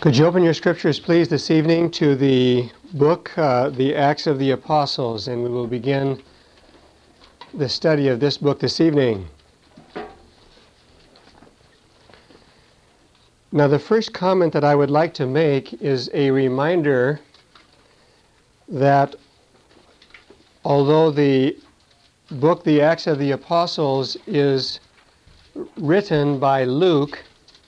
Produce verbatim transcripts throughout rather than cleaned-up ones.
Could you open your scriptures, please, this evening to the book, uh, The Acts of the Apostles, and we will begin the study of this book this evening. Now, the first comment that I would like to make is a reminder that although the book, The Acts of the Apostles, is written by Luke,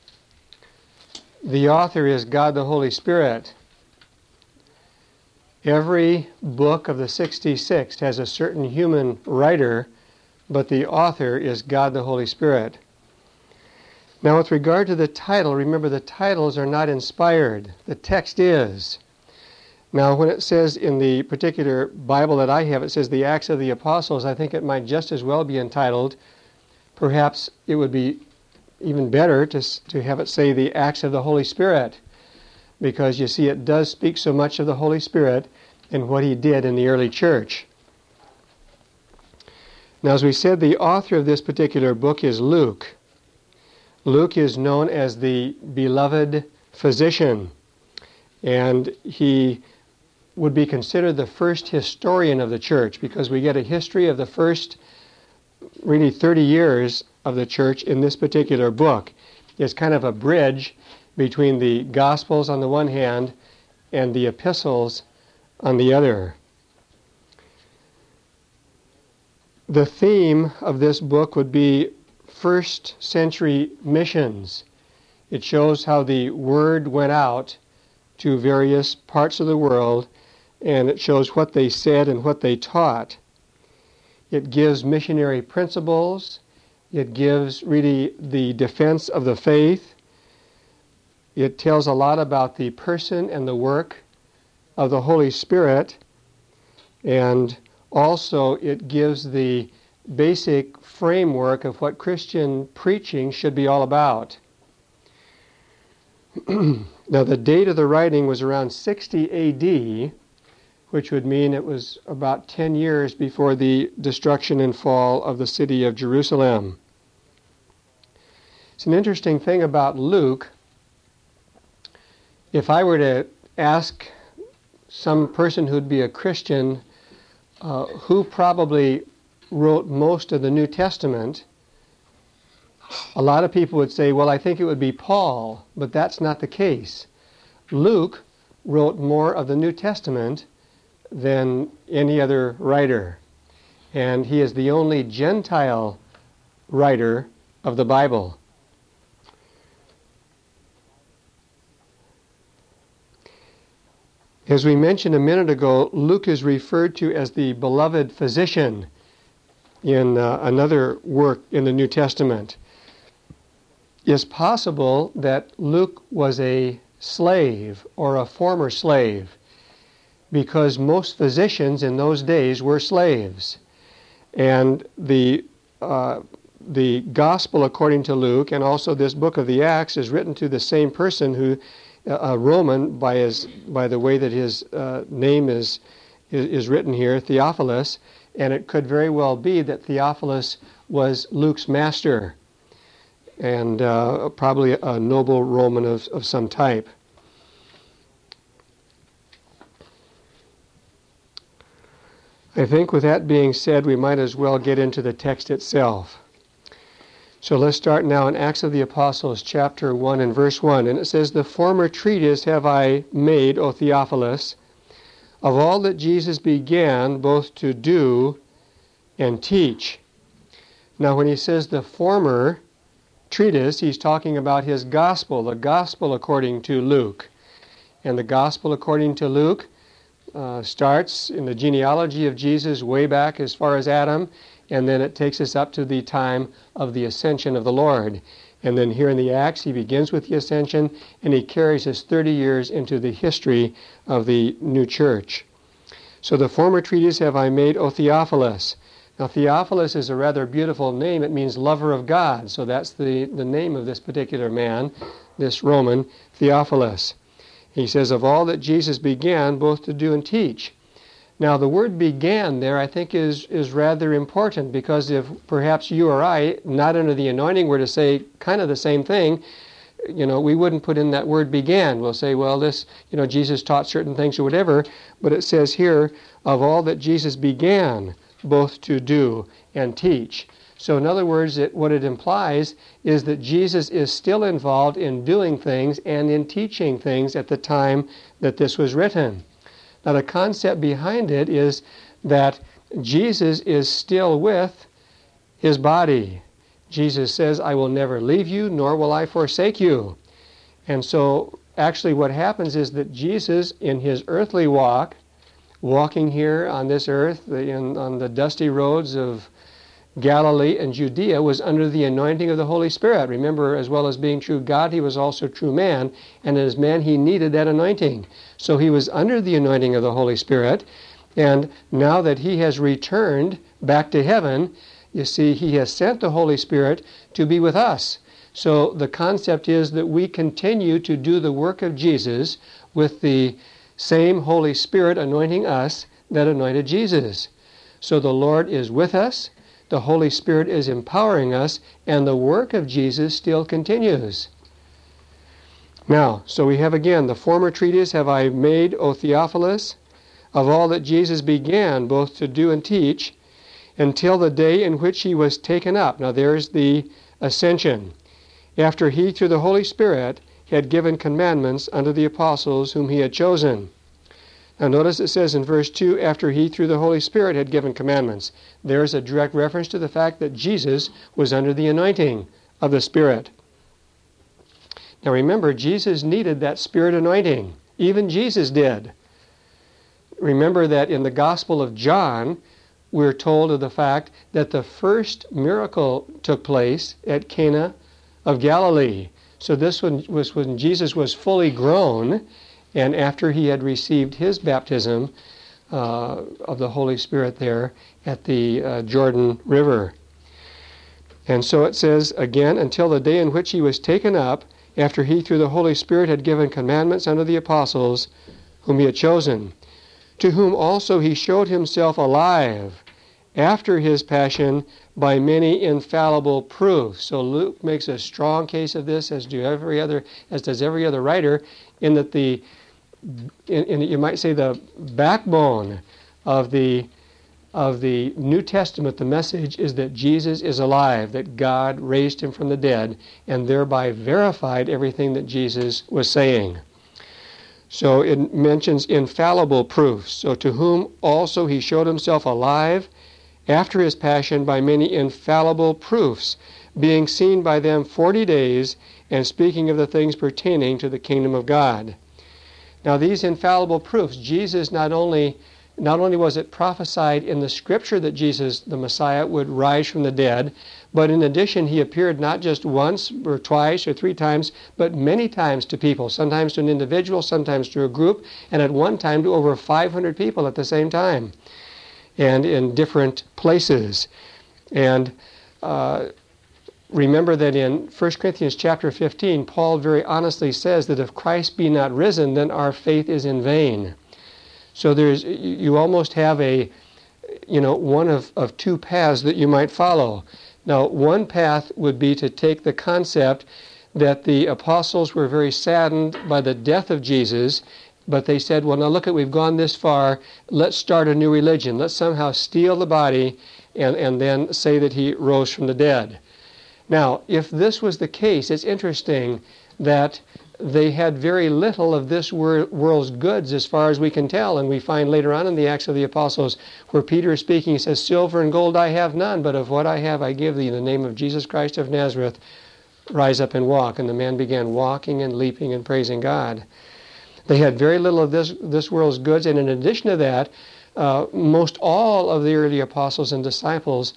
the author is God the Holy Spirit. Every book of the sixty-six has a certain human writer, but the author is God the Holy Spirit. Now, with regard to the title, remember the titles are not inspired. The text is. Now, when it says in the particular Bible that I have, it says the Acts of the Apostles, I think it might just as well be entitled, perhaps it would be even better to, to have it say the Acts of the Holy Spirit, because you see it does speak so much of the Holy Spirit and what he did in the early church. Now, as we said, the author of this particular book is Luke. Luke is known as the beloved physician, and he would be considered the first historian of the church, because we get a history of the first really thirty years of the church in this particular book. It's kind of a bridge between the Gospels on the one hand and the epistles on the other. The theme of this book would be first century missions. It shows how the word went out to various parts of the world, and it shows what they said and what they taught. It gives missionary principles. It gives really the defense of the faith. It tells a lot about the person and the work of the Holy Spirit. And also it gives the basic framework of what Christian preaching should be all about. Now, the date of the writing was around sixty A D, which would mean it was about ten years before the destruction and fall of the city of Jerusalem. It's an interesting thing about Luke. If I were to ask some person who'd be a Christian uh, who probably wrote most of the New Testament, a lot of people would say, well, I think it would be Paul, but that's not the case. Luke wrote more of the New Testament than any other writer, and he is the only Gentile writer of the Bible. As we mentioned a minute ago, Luke is referred to as the beloved physician in uh, another work in the New Testament. It's possible that Luke was a slave or a former slave, because most physicians in those days were slaves. And the uh, the Gospel according to Luke, and also this book of the Acts, is written to the same person, who a Roman, by his by the way that his uh, name is, is is written here, Theophilus, and it could very well be that Theophilus was Luke's master, and uh, probably a noble Roman of, of some type. I think with that being said, we might as well get into the text itself. So let's start now in Acts of the Apostles, chapter one and verse one. And it says, "The former treatise have I made, O Theophilus, of all that Jesus began both to do and teach." Now, when he says the former treatise, he's talking about his gospel, the gospel according to Luke. And the gospel according to Luke Uh, starts in the genealogy of Jesus way back as far as Adam, and then it takes us up to the time of the ascension of the Lord. And then here in the Acts, he begins with the ascension, and he carries us thirty years into the history of the new church. So the former treatise have I made, O Theophilus. Now, Theophilus is a rather beautiful name. It means lover of God. So that's the, the name of this particular man, this Roman, Theophilus. He says, of all that Jesus began both to do and teach. Now, the word began there, I think, is, is rather important, because if perhaps you or I, not under the anointing, were to say kind of the same thing, you know, we wouldn't put in that word began. We'll say, well, this, you know, Jesus taught certain things or whatever, but it says here, of all that Jesus began both to do and teach. So in other words, it, what it implies is that Jesus is still involved in doing things and in teaching things at the time that this was written. Now the concept behind it is that Jesus is still with his body. Jesus says, I will never leave you, nor will I forsake you. And so actually what happens is that Jesus, in his earthly walk, walking here on this earth, in, on the dusty roads of Galilee and Judea, was under the anointing of the Holy Spirit. Remember, as well as being true God, he was also true man, and as man he needed that anointing. So he was under the anointing of the Holy Spirit, and now that he has returned back to heaven, you see, he has sent the Holy Spirit to be with us. So the concept is that we continue to do the work of Jesus with the same Holy Spirit anointing us that anointed Jesus. So the Lord is with us, the Holy Spirit is empowering us, and the work of Jesus still continues. Now, so we have again, the former treatise have I made, O Theophilus, of all that Jesus began both to do and teach, until the day in which he was taken up. Now there's the ascension. After he, through the Holy Spirit, had given commandments unto the apostles whom he had chosen. Now notice it says in verse two, after he, through the Holy Spirit, had given commandments. There's a direct reference to the fact that Jesus was under the anointing of the Spirit. Now remember, Jesus needed that Spirit anointing. Even Jesus did. Remember that in the Gospel of John, we're told of the fact that the first miracle took place at Cana of Galilee. So this one was when Jesus was fully grown, and after he had received his baptism uh, of the Holy Spirit there at the uh, Jordan River. And so it says again, until the day in which he was taken up, after he through the Holy Spirit had given commandments unto the apostles whom he had chosen, to whom also he showed himself alive after his passion by many infallible proofs. So Luke makes a strong case of this, as do every other, as does every other writer, in that the, in, in you might say the backbone of the of the New Testament, the message is that Jesus is alive, that God raised him from the dead, and thereby verified everything that Jesus was saying. So it mentions infallible proofs. So to whom also he showed himself alive after his passion by many infallible proofs, being seen by them forty days, and speaking of the things pertaining to the kingdom of God. Now these infallible proofs, Jesus not only not only was it prophesied in the Scripture that Jesus, the Messiah, would rise from the dead, but in addition he appeared not just once or twice or three times, but many times to people, sometimes to an individual, sometimes to a group, and at one time to over five hundred people at the same time, and in different places. And uh, remember that in First Corinthians chapter fifteen, Paul very honestly says that if Christ be not risen, then our faith is in vain. So there's, you almost have a, you know, one of, of two paths that you might follow. Now, one path would be to take the concept that the apostles were very saddened by the death of Jesus, but they said, well, now look at, we've gone this far, let's start a new religion. Let's somehow steal the body and, and then say that he rose from the dead. Now, if this was the case, it's interesting that they had very little of this wor- world's goods as far as we can tell. And we find later on in the Acts of the Apostles where Peter is speaking, he says, silver and gold I have none, but of what I have I give thee. In the name of Jesus Christ of Nazareth, rise up and walk. And the man began walking and leaping and praising God. They had very little of this, this world's goods. And in addition to that, uh, most all of the early apostles and disciples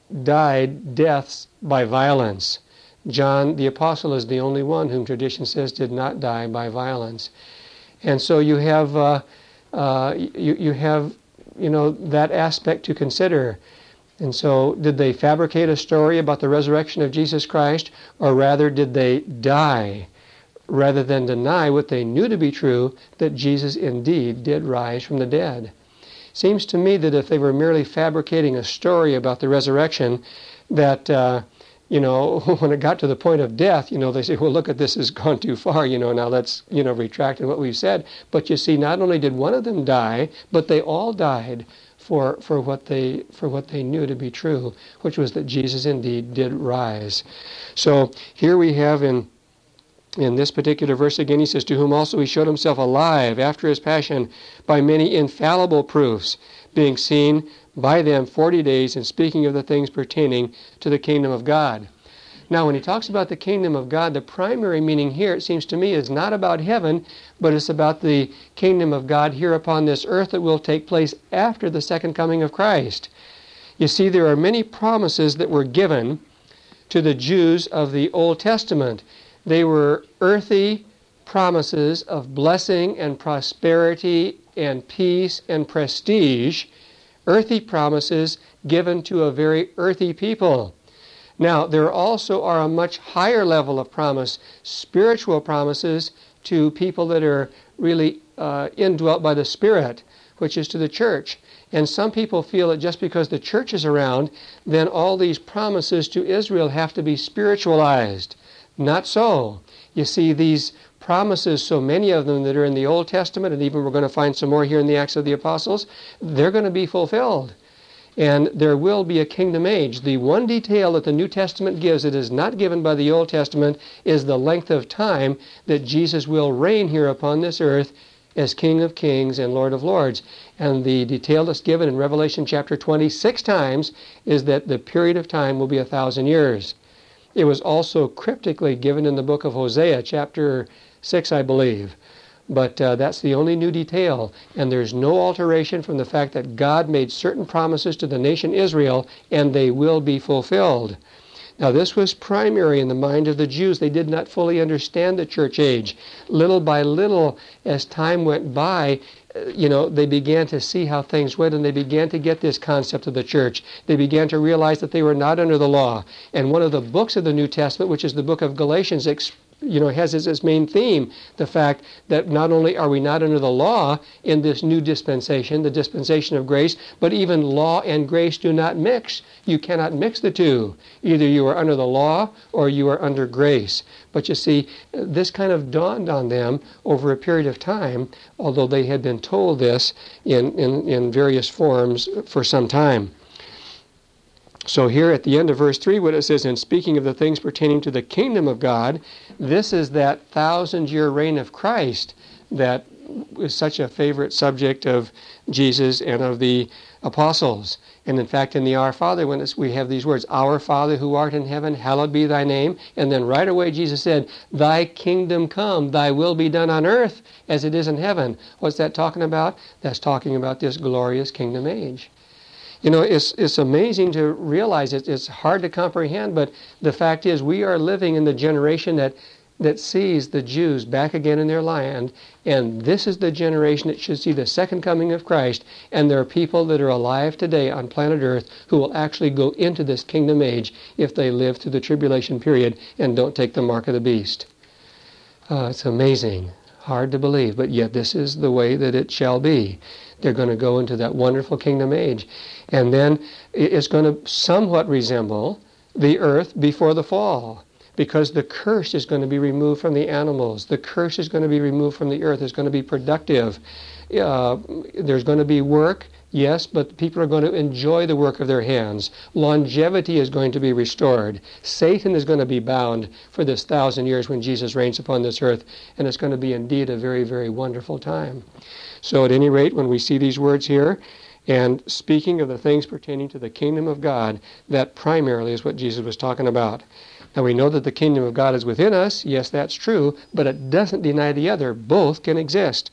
died deaths by violence. John the Apostle is the only one whom tradition says did not die by violence. And so you have, uh, uh, you, you have, you know, that aspect to consider. And so did they fabricate a story about the resurrection of Jesus Christ, or rather did they die rather than deny what they knew to be true, that Jesus indeed did rise from the dead? Seems to me that if they were merely fabricating a story about the resurrection, that uh, you know, when it got to the point of death, you know, they say, well, look at this has gone too far, you know, now let's, you know, retract in what we've said. But you see, not only did one of them die, but they all died for for what they for what they knew to be true, which was that Jesus indeed did rise. So here we have in in this particular verse again, he says, to whom also he showed himself alive after his passion by many infallible proofs, being seen by them forty days, and speaking of the things pertaining to the kingdom of God. Now, when he talks about the kingdom of God, the primary meaning here, it seems to me, is not about heaven, but it's about the kingdom of God here upon this earth that will take place after the second coming of Christ. You see, there are many promises that were given to the Jews of the Old Testament. They were earthy promises of blessing and prosperity and peace and prestige, earthy promises given to a very earthy people. Now, there also are a much higher level of promise, spiritual promises to people that are really uh, indwelt by the Spirit, which is to the church. And some people feel that just because the church is around, then all these promises to Israel have to be spiritualized. Not so. You see, these promises, so many of them that are in the Old Testament, and even we're going to find some more here in the Acts of the Apostles, they're going to be fulfilled. And there will be a kingdom age. The one detail that the New Testament gives that is not given by the Old Testament is the length of time that Jesus will reign here upon this earth as King of Kings and Lord of Lords. And the detail that's given in Revelation chapter twenty six times is that the period of time will be a thousand years. It was also cryptically given in the book of Hosea, chapter six, I believe. But uh, that's the only new detail. And there's no alteration from the fact that God made certain promises to the nation Israel, and they will be fulfilled. Now, this was primary in the mind of the Jews. They did not fully understand the church age. Little by little, as time went by, you know, they began to see how things went, and they began to get this concept of the church. They began to realize that they were not under the law. And one of the books of the New Testament, which is the book of Galatians, you know, has as its main theme the fact that not only are we not under the law in this new dispensation, the dispensation of grace, but even law and grace do not mix. You cannot mix the two. Either you are under the law or you are under grace. But you see, this kind of dawned on them over a period of time, although they had been told this in, in, in various forms for some time. So here at the end of verse three, what it says, in speaking of the things pertaining to the kingdom of God, this is that thousand-year reign of Christ that is such a favorite subject of Jesus and of the apostles. And in fact, in the Our Father, when it's, we have these words, Our Father who art in heaven, hallowed be thy name. And then right away Jesus said, Thy kingdom come, thy will be done on earth as it is in heaven. What's that talking about? That's talking about this glorious kingdom age. You know, it's it's amazing to realize it. It's hard to comprehend, but the fact is we are living in the generation that that sees the Jews back again in their land, and this is the generation that should see the second coming of Christ, and there are people that are alive today on planet Earth who will actually go into this kingdom age if they live through the tribulation period and don't take the mark of the beast. Uh, it's amazing. Hard to believe, but yet this is the way that it shall be. They're going to go into that wonderful kingdom age. And then it's going to somewhat resemble the earth before the fall, because the curse is going to be removed from the animals. The curse is going to be removed from the earth. It's going to be productive. Uh, there's going to be work, yes, but people are going to enjoy the work of their hands. Longevity is going to be restored. Satan is going to be bound for this thousand years when Jesus reigns upon this earth, and it's going to be indeed a very, very wonderful time. So at any rate, when we see these words here, and speaking of the things pertaining to the kingdom of God, that primarily is what Jesus was talking about. Now we know that the kingdom of God is within us. Yes, that's true, but it doesn't deny the other. Both can exist.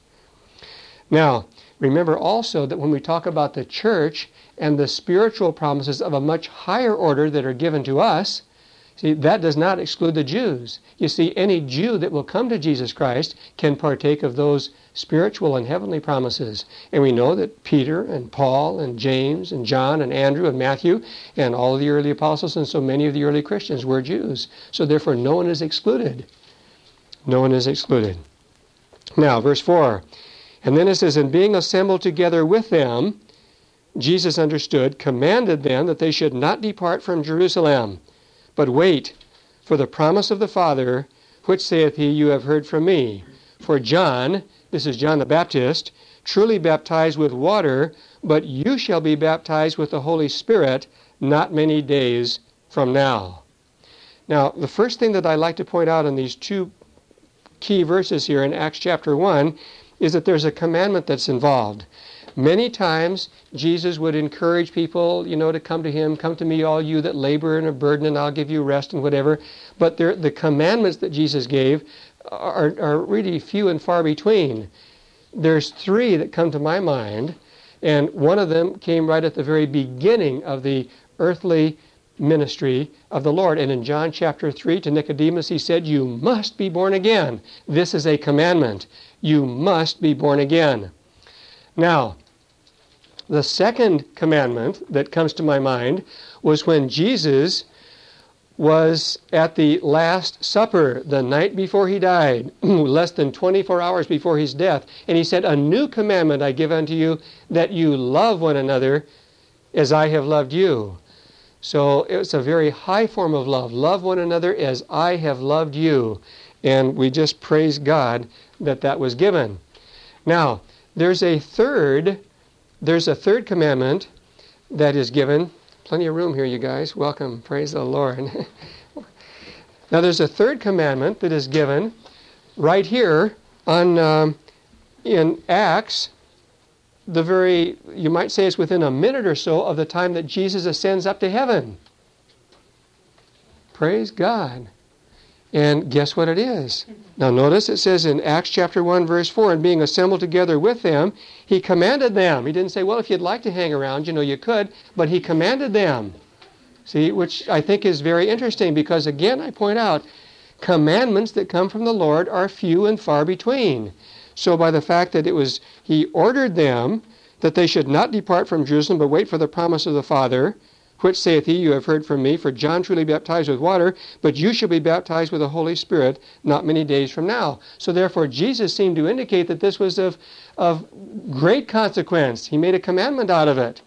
Now, remember also that when we talk about the church and the spiritual promises of a much higher order that are given to us, see, that does not exclude the Jews. You see, any Jew that will come to Jesus Christ can partake of those spiritual and heavenly promises. And we know that Peter and Paul and James and John and Andrew and Matthew and all of the early apostles and so many of the early Christians were Jews. So therefore no one is excluded. No one is excluded. Now, verse four. And then it says, and being assembled together with them, Jesus understood, commanded them that they should not depart from Jerusalem, but wait for the promise of the Father, which saith he, you have heard from me. For John, this is John the Baptist, truly baptized with water, but you shall be baptized with the Holy Spirit not many days from now. Now, the first thing that I like to point out in these two key verses here in Acts chapter one is that there's a commandment that's involved. Many times, Jesus would encourage people, you know, to come to him, come to me, all you that labor and are burdened, and I'll give you rest and whatever. But there, the commandments that Jesus gave are, are really few and far between. There's three that come to my mind, and one of them came right at the very beginning of the earthly ministry of the Lord. And in John chapter three, to Nicodemus, he said, you must be born again. This is a commandment. You must be born again. Now, the second commandment that comes to my mind was when Jesus was at the Last Supper the night before he died, less than twenty-four hours before his death. And he said, a new commandment I give unto you, that you love one another as I have loved you. So it's a very high form of love. Love one another as I have loved you. And we just praise God that that was given. Now, there's a third, there's a third commandment that is given. Plenty of room here, you guys. Welcome. Praise the Lord. Now, there's a third commandment that is given right here on um, in Acts. The very, you might say it's within a minute or so of the time that Jesus ascends up to heaven. Praise God. And guess what it is? Now notice it says in Acts chapter one verse four, and being assembled together with them, he commanded them. He didn't say, well, if you'd like to hang around, you know, you could, but he commanded them. See, which I think is very interesting because, again, I point out, commandments that come from the Lord are few and far between. So by the fact that it was, he ordered them that they should not depart from Jerusalem, but wait for the promise of the Father, which saith he, you have heard from me, for John truly baptized with water, but you shall be baptized with the Holy Spirit not many days from now. So therefore Jesus seemed to indicate that this was of, of great consequence. He made a commandment out of it.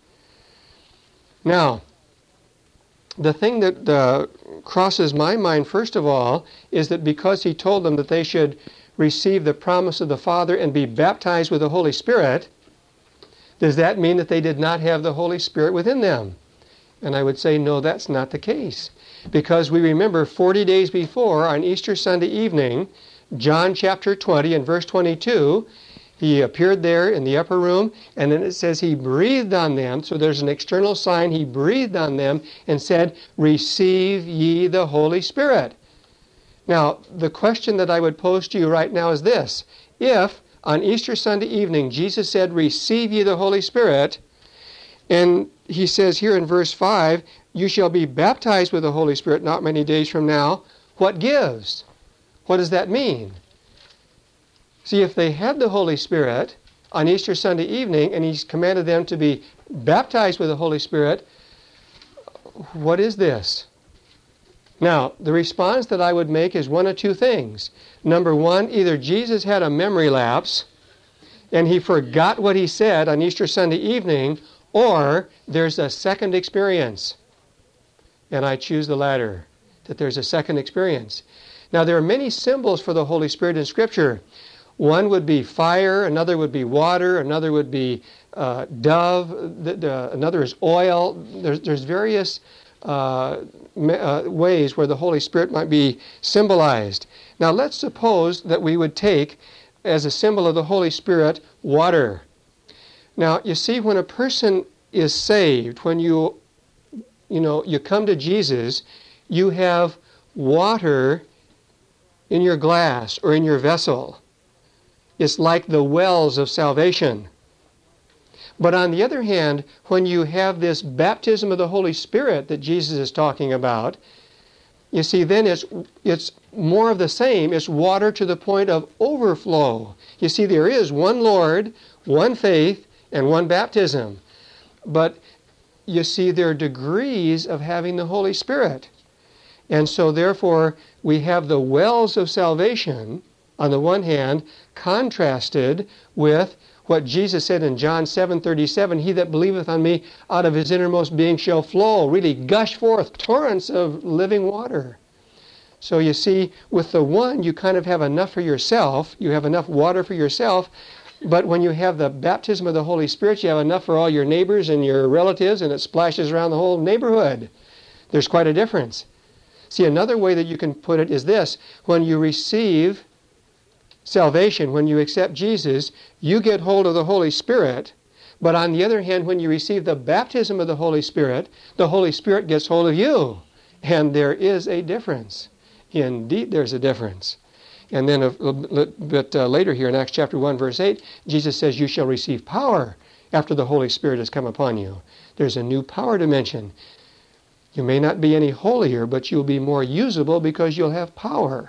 Now, the thing that uh, crosses my mind, first of all, is that because he told them that they should receive the promise of the Father and be baptized with the Holy Spirit, does that mean that they did not have the Holy Spirit within them? And I would say, no, that's not the case. Because we remember forty days before, on Easter Sunday evening, John chapter twenty and verse twenty-two, he appeared there in the upper room, and then it says he breathed on them. So there's an external sign. He breathed on them and said, receive ye the Holy Spirit. Now, the question that I would pose to you right now is this. If on Easter Sunday evening Jesus said, receive ye the Holy Spirit, and he says here in verse five, you shall be baptized with the Holy Spirit not many days from now, what gives? What does that mean? See, if they had the Holy Spirit on Easter Sunday evening and he's commanded them to be baptized with the Holy Spirit, what is this? Now, the response that I would make is one of two things. Number one, either Jesus had a memory lapse and he forgot what he said on Easter Sunday evening, or there's a second experience. And I choose the latter, that there's a second experience. Now, there are many symbols for the Holy Spirit in Scripture. One would be fire, another would be water, another would be uh, dove, the, the, another is oil. There's, there's various uh, uh, ways where the Holy Spirit might be symbolized. Now, let's suppose that we would take as a symbol of the Holy Spirit water. Now, you see, when a person is saved, when you, you know, you come to Jesus, you have water in your glass or in your vessel. It's like the wells of salvation. But on the other hand, when you have this baptism of the Holy Spirit that Jesus is talking about, you see, then it's, it's more of the same. It's water to the point of overflow. You see, there is one Lord, one faith, and one baptism. But you see, there are degrees of having the Holy Spirit. And so therefore, we have the wells of salvation, on the one hand, contrasted with what Jesus said in John seven thirty-seven, he that believeth on me, out of his innermost being shall flow, really gush forth torrents of living water. So you see, with the one, you kind of have enough for yourself. You have enough water for yourself. But when you have the baptism of the Holy Spirit, you have enough for all your neighbors and your relatives, and it splashes around the whole neighborhood. There's quite a difference. See, another way that you can put it is this. When you receive salvation, when you accept Jesus, you get hold of the Holy Spirit. But on the other hand, when you receive the baptism of the Holy Spirit, the Holy Spirit gets hold of you. And there is a difference. Indeed, there's a difference. And then a little bit uh, later here in Acts chapter one, verse eight, Jesus says, you shall receive power after the Holy Spirit has come upon you. There's a new power dimension. You may not be any holier, but you'll be more usable because you'll have power.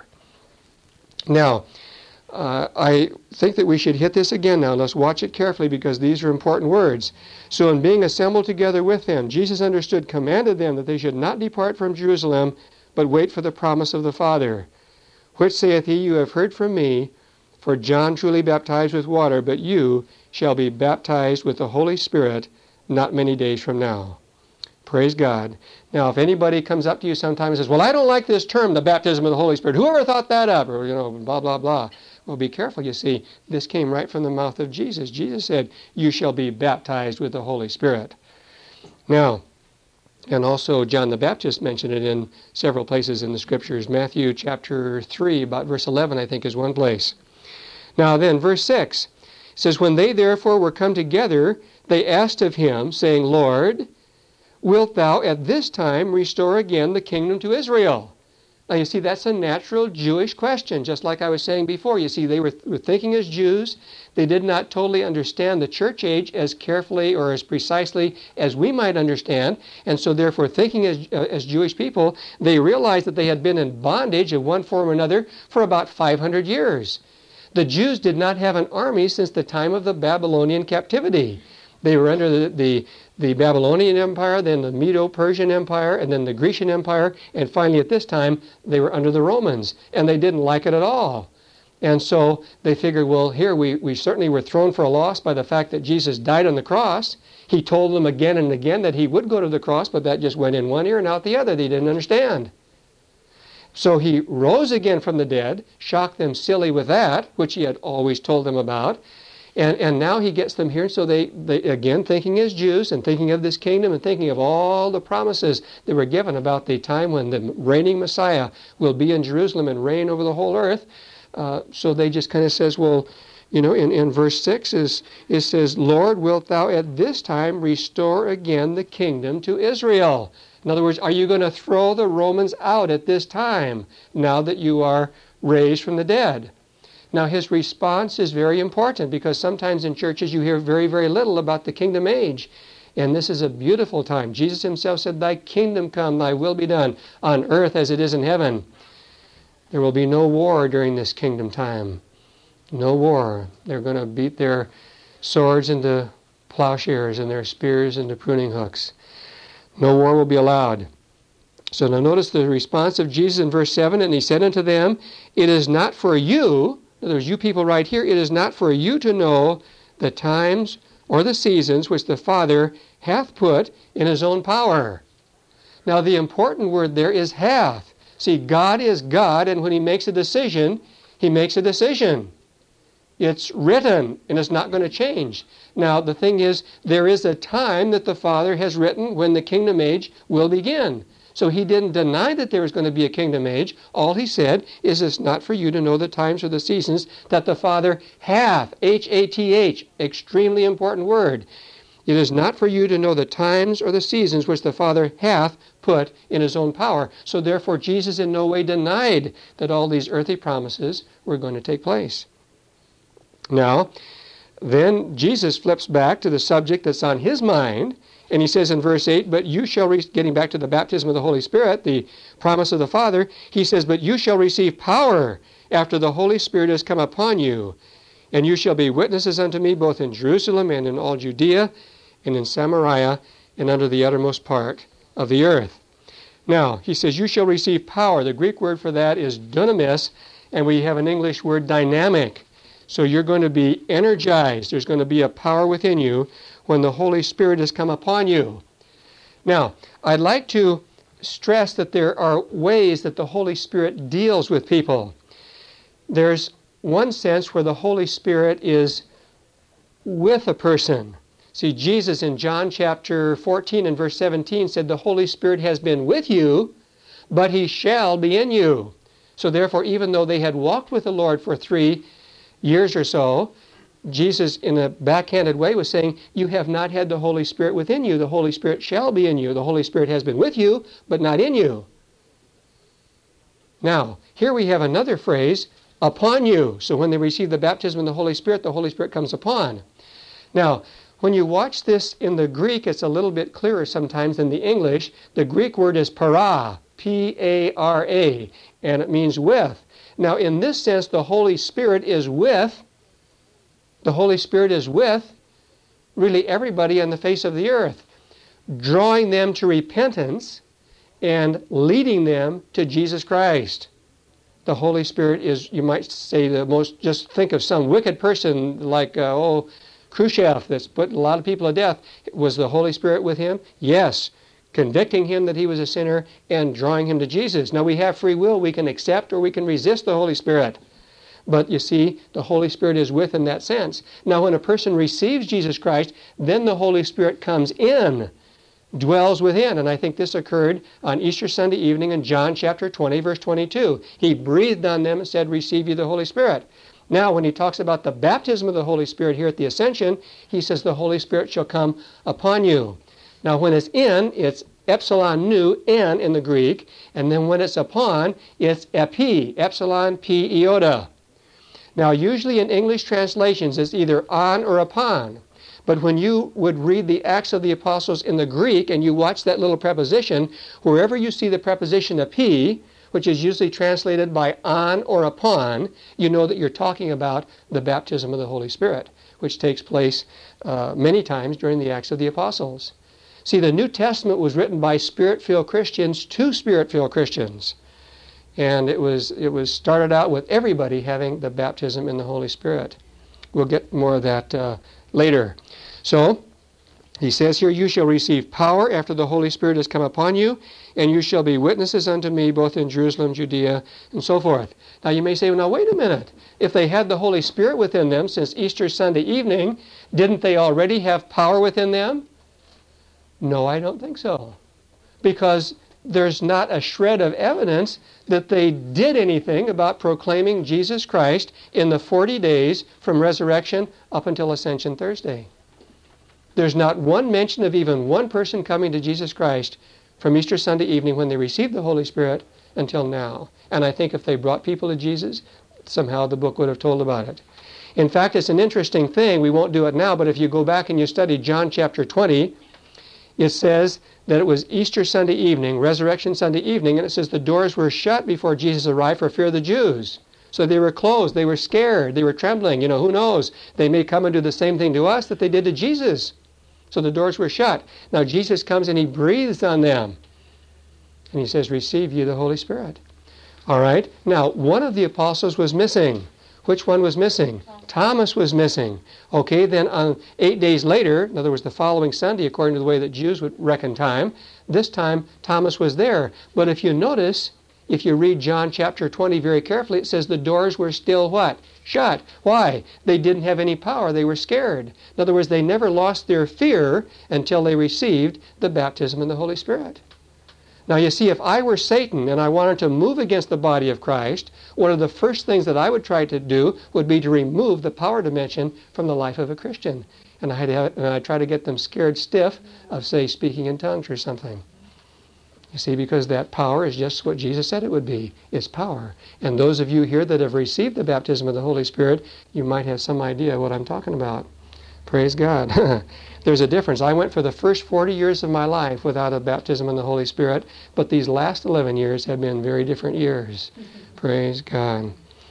Now, uh, I think that we should hit this again now. Let's watch it carefully because these are important words. So in being assembled together with them, Jesus understood, commanded them that they should not depart from Jerusalem, but wait for the promise of the Father. Which saith he, you have heard from me, for John truly baptized with water, but you shall be baptized with the Holy Spirit not many days from now. Praise God. Now, if anybody comes up to you sometime and says, well, I don't like this term, the baptism of the Holy Spirit. Whoever thought that up? Or, you know, blah, blah, blah. Well, be careful, you see. This came right from the mouth of Jesus. Jesus said, you shall be baptized with the Holy Spirit. Now, and also John the Baptist mentioned it in several places in the Scriptures. Matthew chapter three, about verse eleven, I think, is one place. Now then, verse six says, when they therefore were come together, they asked of him, saying, Lord, wilt thou at this time restore again the kingdom to Israel? Now you see, that's a natural Jewish question, just like I was saying before. You see, they were, were thinking as Jews. They did not totally understand the church age as carefully or as precisely as we might understand. And so therefore, thinking as, uh, as Jewish people, they realized that they had been in bondage of one form or another for about five hundred years. The Jews did not have an army since the time of the Babylonian captivity. They were under the, the, the Babylonian Empire, then the Medo-Persian Empire, and then the Grecian Empire, and finally at this time, they were under the Romans, and they didn't like it at all. And so they figured, well, here we, we certainly were thrown for a loss by the fact that Jesus died on the cross. He told them again and again that he would go to the cross, but that just went in one ear and out the other. They didn't understand. So he rose again from the dead, shocked them silly with that, which he had always told them about. And, and now he gets them here, so they, they, again, thinking as Jews and thinking of this kingdom and thinking of all the promises that were given about the time when the reigning Messiah will be in Jerusalem and reign over the whole earth. Uh, so they just kind of says, well, you know, in, in verse six, is, it says, Lord, wilt thou at this time restore again the kingdom to Israel? In other words, are you going to throw the Romans out at this time, now that you are raised from the dead? Now, his response is very important because sometimes in churches you hear very, very little about the kingdom age. And this is a beautiful time. Jesus himself said, thy kingdom come, thy will be done on earth as it is in heaven. There will be no war during this kingdom time. No war. They're going to beat their swords into plowshares and their spears into pruning hooks. No war will be allowed. So now notice the response of Jesus in verse seven, and he said unto them, it is not for you, in other words, you people right here, it is not for you to know the times or the seasons which the Father hath put in his own power. Now the important word there is hath. See, God is God, and when he makes a decision, he makes a decision. It's written, and it's not going to change. Now, the thing is, there is a time that the Father has written when the kingdom age will begin. So he didn't deny that there was going to be a kingdom age. All he said is it's not for you to know the times or the seasons that the Father hath, H A T H, extremely important word. It is not for you to know the times or the seasons which the Father hath put in his own power. So therefore, Jesus in no way denied that all these earthly promises were going to take place. Now, then Jesus flips back to the subject that's on his mind, and he says in verse eight, but you shall, re- getting back to the baptism of the Holy Spirit, the promise of the Father, he says, but you shall receive power after the Holy Spirit has come upon you, and you shall be witnesses unto me both in Jerusalem and in all Judea and in Samaria and under the uttermost part of the earth. Now, he says, you shall receive power. The Greek word for that is dunamis, and we have an English word dynamic. So you're going to be energized. There's going to be a power within you when the Holy Spirit has come upon you. Now, I'd like to stress that there are ways that the Holy Spirit deals with people. There's one sense where the Holy Spirit is with a person. See, Jesus in John chapter fourteen and verse seventeen said, the Holy Spirit has been with you, but he shall be in you. So therefore, even though they had walked with the Lord for three years or so, Jesus, in a backhanded way, was saying, you have not had the Holy Spirit within you. The Holy Spirit shall be in you. The Holy Spirit has been with you, but not in you. Now, here we have another phrase, upon you. So when they receive the baptism of the Holy Spirit, the Holy Spirit comes upon. Now, when you watch this in the Greek, it's a little bit clearer sometimes than the English. The Greek word is para, P A R A, and it means with. Now, in this sense, the Holy Spirit is with, the Holy Spirit is with really everybody on the face of the earth, drawing them to repentance and leading them to Jesus Christ. The Holy Spirit is, you might say, the most, just think of some wicked person like, uh, oh, Khrushchev that's put a lot of people to death. Was the Holy Spirit with him? Yes. Convicting him that he was a sinner and drawing him to Jesus. Now we have free will. We can accept or we can resist the Holy Spirit. But you see, the Holy Spirit is with in that sense. Now when a person receives Jesus Christ, then the Holy Spirit comes in, dwells within. And I think this occurred on Easter Sunday evening in John chapter twenty, verse twenty-two. He breathed on them and said, receive you the Holy Spirit. Now, when he talks about the baptism of the Holy Spirit here at the Ascension, he says the Holy Spirit shall come upon you. Now, when it's in, it's epsilon nu, en in the Greek, and then when it's upon, it's epi, epsilon p iota. Now, usually in English translations, it's either on or upon. But when you would read the Acts of the Apostles in the Greek and you watch that little preposition, wherever you see the preposition epi, which is usually translated by on or upon, you know that you're talking about the baptism of the Holy Spirit, which takes place uh, many times during the Acts of the Apostles. See, the New Testament was written by Spirit-filled Christians to Spirit-filled Christians. And it was, it was started out with everybody having the baptism in the Holy Spirit. We'll get more of that uh, later. So, he says here, you shall receive power after the Holy Spirit has come upon you, and you shall be witnesses unto me both in Jerusalem, Judea, and so forth. Now you may say, well, now wait a minute. If they had the Holy Spirit within them since Easter Sunday evening, didn't they already have power within them? No, I don't think so. Because there's not a shred of evidence that they did anything about proclaiming Jesus Christ in the forty days from resurrection up until Ascension Thursday. There's not one mention of even one person coming to Jesus Christ from Easter Sunday evening when they received the Holy Spirit until now. And I think if they brought people to Jesus, somehow the book would have told about it. In fact, it's an interesting thing. We won't do it now, but if you go back and you study John chapter twenty, it says that it was Easter Sunday evening, Resurrection Sunday evening, and it says the doors were shut before Jesus arrived for fear of the Jews. So they were closed. They were scared. They were trembling. You know, who knows? They may come and do the same thing to us that they did to Jesus. So the doors were shut. Now Jesus comes and he breathes on them. And he says, receive you the Holy Spirit. All right. Now, one of the apostles was missing. Which one was missing? Thomas was missing. Okay, then on eight days later, in other words, the following Sunday, according to the way that Jews would reckon time, this time Thomas was there. But if you notice, if you read John chapter twenty very carefully, it says the doors were still what? Shut. Why? They didn't have any power. They were scared. In other words, they never lost their fear until they received the baptism in the Holy Spirit. Now you see, if I were Satan and I wanted to move against the body of Christ, one of the first things that I would try to do would be to remove the power dimension from the life of a Christian. And I'd, have, and I'd try to get them scared stiff of, say, speaking in tongues or something. You see, because that power is just what Jesus said it would be. It's power. And those of you here that have received the baptism of the Holy Spirit, you might have some idea what I'm talking about. Praise God. There's a difference. I went for the first forty years of my life without a baptism in the Holy Spirit, but these last eleven years have been very different years. Mm-hmm. Praise God.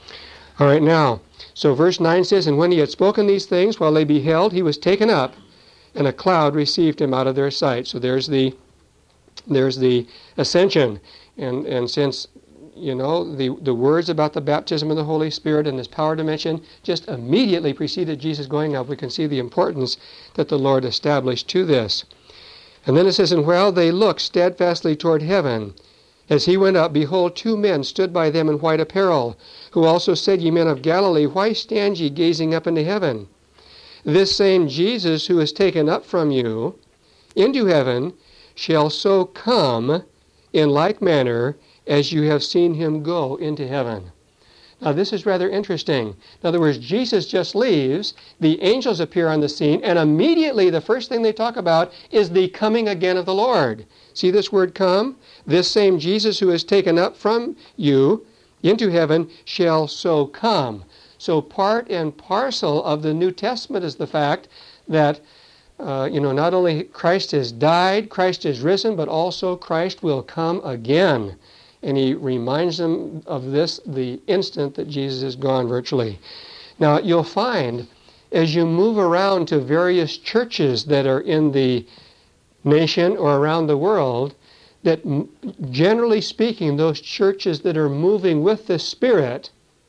All right, now, so verse nine says, and when he had spoken these things, while they beheld, he was taken up, and a cloud received him out of their sight. So there's the there's the ascension. And, and since you know, the, the words about the baptism of the Holy Spirit and this power dimension just immediately preceded Jesus going up. We can see the importance that the Lord established to this. And then it says, and while they looked steadfastly toward heaven, as he went up, behold, two men stood by them in white apparel, who also said, Ye men of Galilee, why stand ye gazing up into heaven? This same Jesus who is taken up from you into heaven shall so come in like manner as you have seen him go into heaven. Now this is rather interesting. In other words, Jesus just leaves, the angels appear on the scene, and immediately the first thing they talk about is the coming again of the Lord. See this word come? This same Jesus who is taken up from you into heaven shall so come. So part and parcel of the New Testament is the fact that uh, you know, not only Christ has died, Christ has risen, but also Christ will come again. And he reminds them of this the instant that Jesus is gone virtually. Now, you'll find as you move around to various churches that are in the nation or around the world, that generally speaking, those churches that are moving with the Spirit,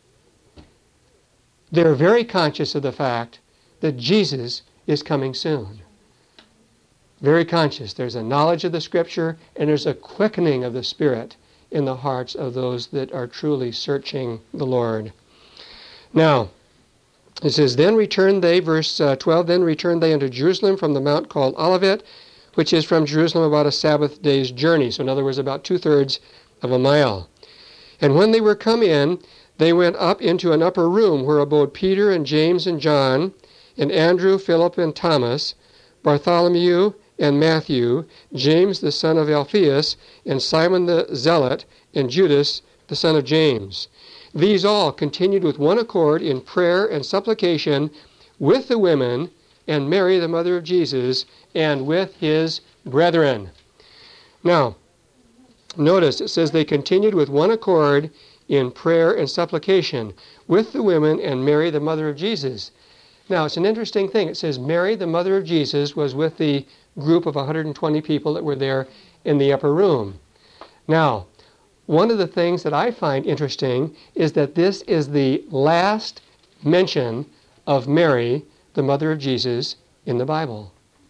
they're very conscious of the fact that Jesus is coming soon. Very conscious. There's a knowledge of the Scripture, and there's a quickening of the Spirit in the hearts of those that are truly searching the Lord. Now, it says, Then returned they, verse uh, twelve, Then returned they unto Jerusalem from the mount called Olivet, which is from Jerusalem about a Sabbath day's journey. So in other words, about two-thirds of a mile. And when they were come in, they went up into an upper room where abode Peter and James and John, and Andrew, Philip, and Thomas, Bartholomew, and Matthew, James the son of Alphaeus, and Simon the Zealot, and Judas the son of James. These all continued with one accord in prayer and supplication with the women, and Mary the mother of Jesus, and with his brethren. Now, notice it says they continued with one accord in prayer and supplication with the women and Mary the mother of Jesus. Now, it's an interesting thing. It says Mary the mother of Jesus was with the group of one hundred twenty people that were there in the upper room. Now, one of the things that I find interesting is that this is the last mention of Mary, the mother of Jesus, in the Bible.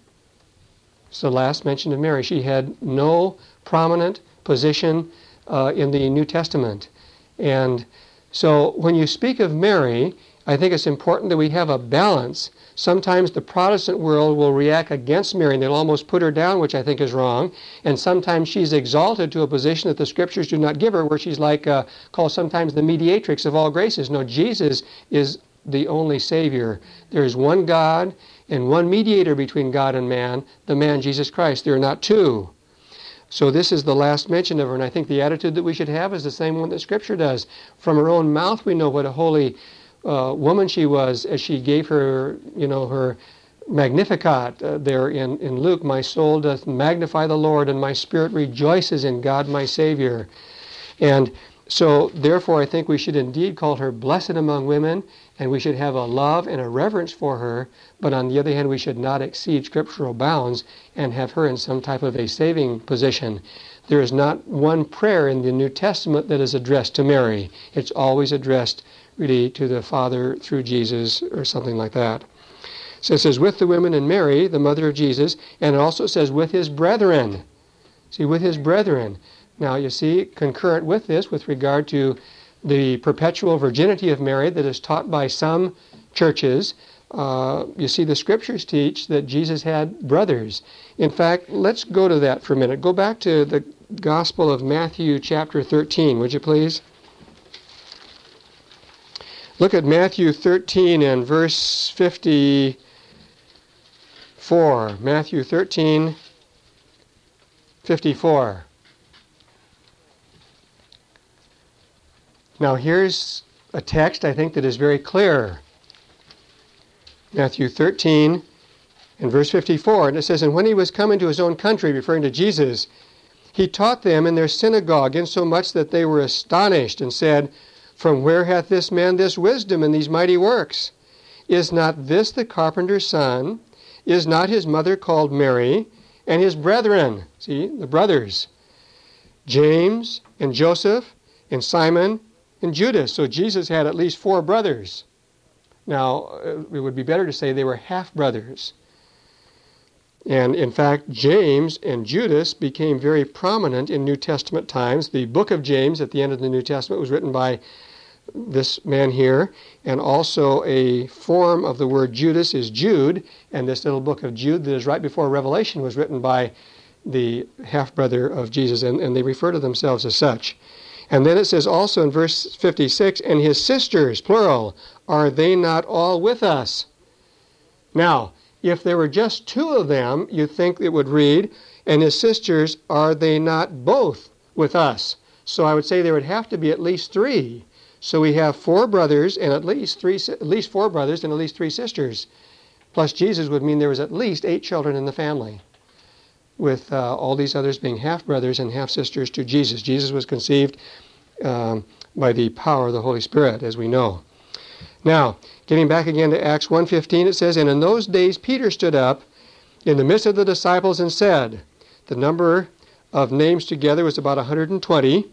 It's the last mention of Mary. She had no prominent position uh, in the New Testament. And so when you speak of Mary, I think it's important that we have a balance. Sometimes the Protestant world will react against Mary and they'll almost put her down, which I think is wrong. And sometimes she's exalted to a position that the Scriptures do not give her, where she's like uh, called sometimes the mediatrix of all graces. No, Jesus is the only Savior. There is one God and one mediator between God and man, the man Jesus Christ. There are not two. So this is the last mention of her, and I think the attitude that we should have is the same one that Scripture does. From her own mouth we know what a holy uh, woman she was as she gave her, you know, her Magnificat uh, there in, in Luke. My soul doth magnify the Lord, and my spirit rejoices in God my Savior. And so therefore I think we should indeed call her blessed among women, and we should have a love and a reverence for her, but on the other hand we should not exceed scriptural bounds and have her in some type of a saving position. There is not one prayer in the New Testament that is addressed to Mary. It's always addressed really to the Father through Jesus or something like that. So it says, with the women and Mary, the mother of Jesus, and it also says, with his brethren. See, with his brethren. Now, you see, concurrent with this, with regard to the perpetual virginity of Mary that is taught by some churches, uh, you see, the Scriptures teach that Jesus had brothers. In fact, let's go to that for a minute. Go back to the Gospel of Matthew chapter thirteen, would you please? Look at Matthew thirteen and verse fifty-four. Matthew thirteen, fifty-four. Now here's a text I think that is very clear. Matthew thirteen and verse fifty-four. And it says, and when he was come into his own country, referring to Jesus, he taught them in their synagogue, insomuch that they were astonished, and said, from where hath this man this wisdom and these mighty works? Is not this the carpenter's son? Is not his mother called Mary? And his brethren, see, the brothers, James and Joseph and Simon, and Judas. So Jesus had at least four brothers. Now, it would be better to say they were half-brothers. And in fact, James and Judas became very prominent in New Testament times. The book of James at the end of the New Testament was written by this man here, and also a form of the word Judas is Jude, and this little book of Jude that is right before Revelation was written by the half-brother of Jesus, and, and they refer to themselves as such. And then it says also in verse fifty-six, and his sisters, plural, are they not all with us? Now, if there were just two of them, you'd think it would read, and his sisters, are they not both with us? So I would say there would have to be at least three. So we have four brothers and at least three, at least four brothers and at least three sisters. Plus Jesus would mean there was at least eight children in the family, with uh, all these others being half-brothers and half-sisters to Jesus. Jesus was conceived um, by the power of the Holy Spirit, as we know. Now, getting back again to Acts one fifteen, it says, and in those days Peter stood up in the midst of the disciples and said, the number of names together was about one hundred twenty,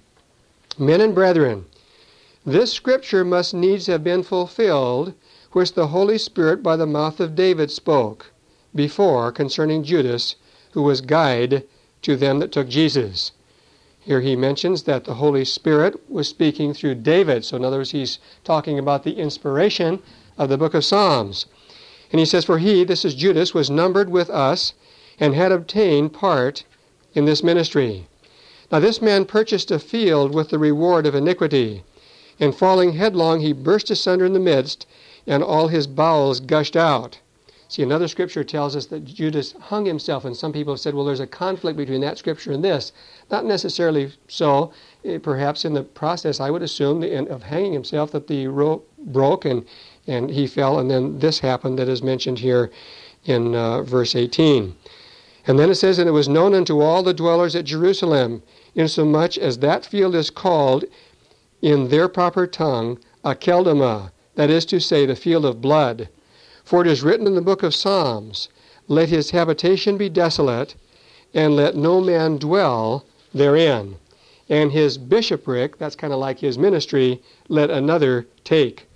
men and brethren, this scripture must needs have been fulfilled, which the Holy Spirit by the mouth of David spoke before concerning Judas, who was guide to them that took Jesus. Here he mentions that the Holy Spirit was speaking through David. So in other words, he's talking about the inspiration of the book of Psalms. And he says, for he, this is Judas, was numbered with us and had obtained part in this ministry. Now this man purchased a field with the reward of iniquity. And falling headlong, he burst asunder in the midst, and all his bowels gushed out. See, another scripture tells us that Judas hung himself, and some people have said, well, there's a conflict between that scripture and this. Not necessarily so. Perhaps in the process, I would assume, of hanging himself, that the rope broke and, and he fell, and then this happened that is mentioned here in uh, verse eighteen. And then it says, and it was known unto all the dwellers at Jerusalem, insomuch as that field is called in their proper tongue Akeldama, that is to say, the field of blood. For it is written in the book of Psalms, let his habitation be desolate, and let no man dwell therein. And his bishopric, that's kind of like his ministry, let another take.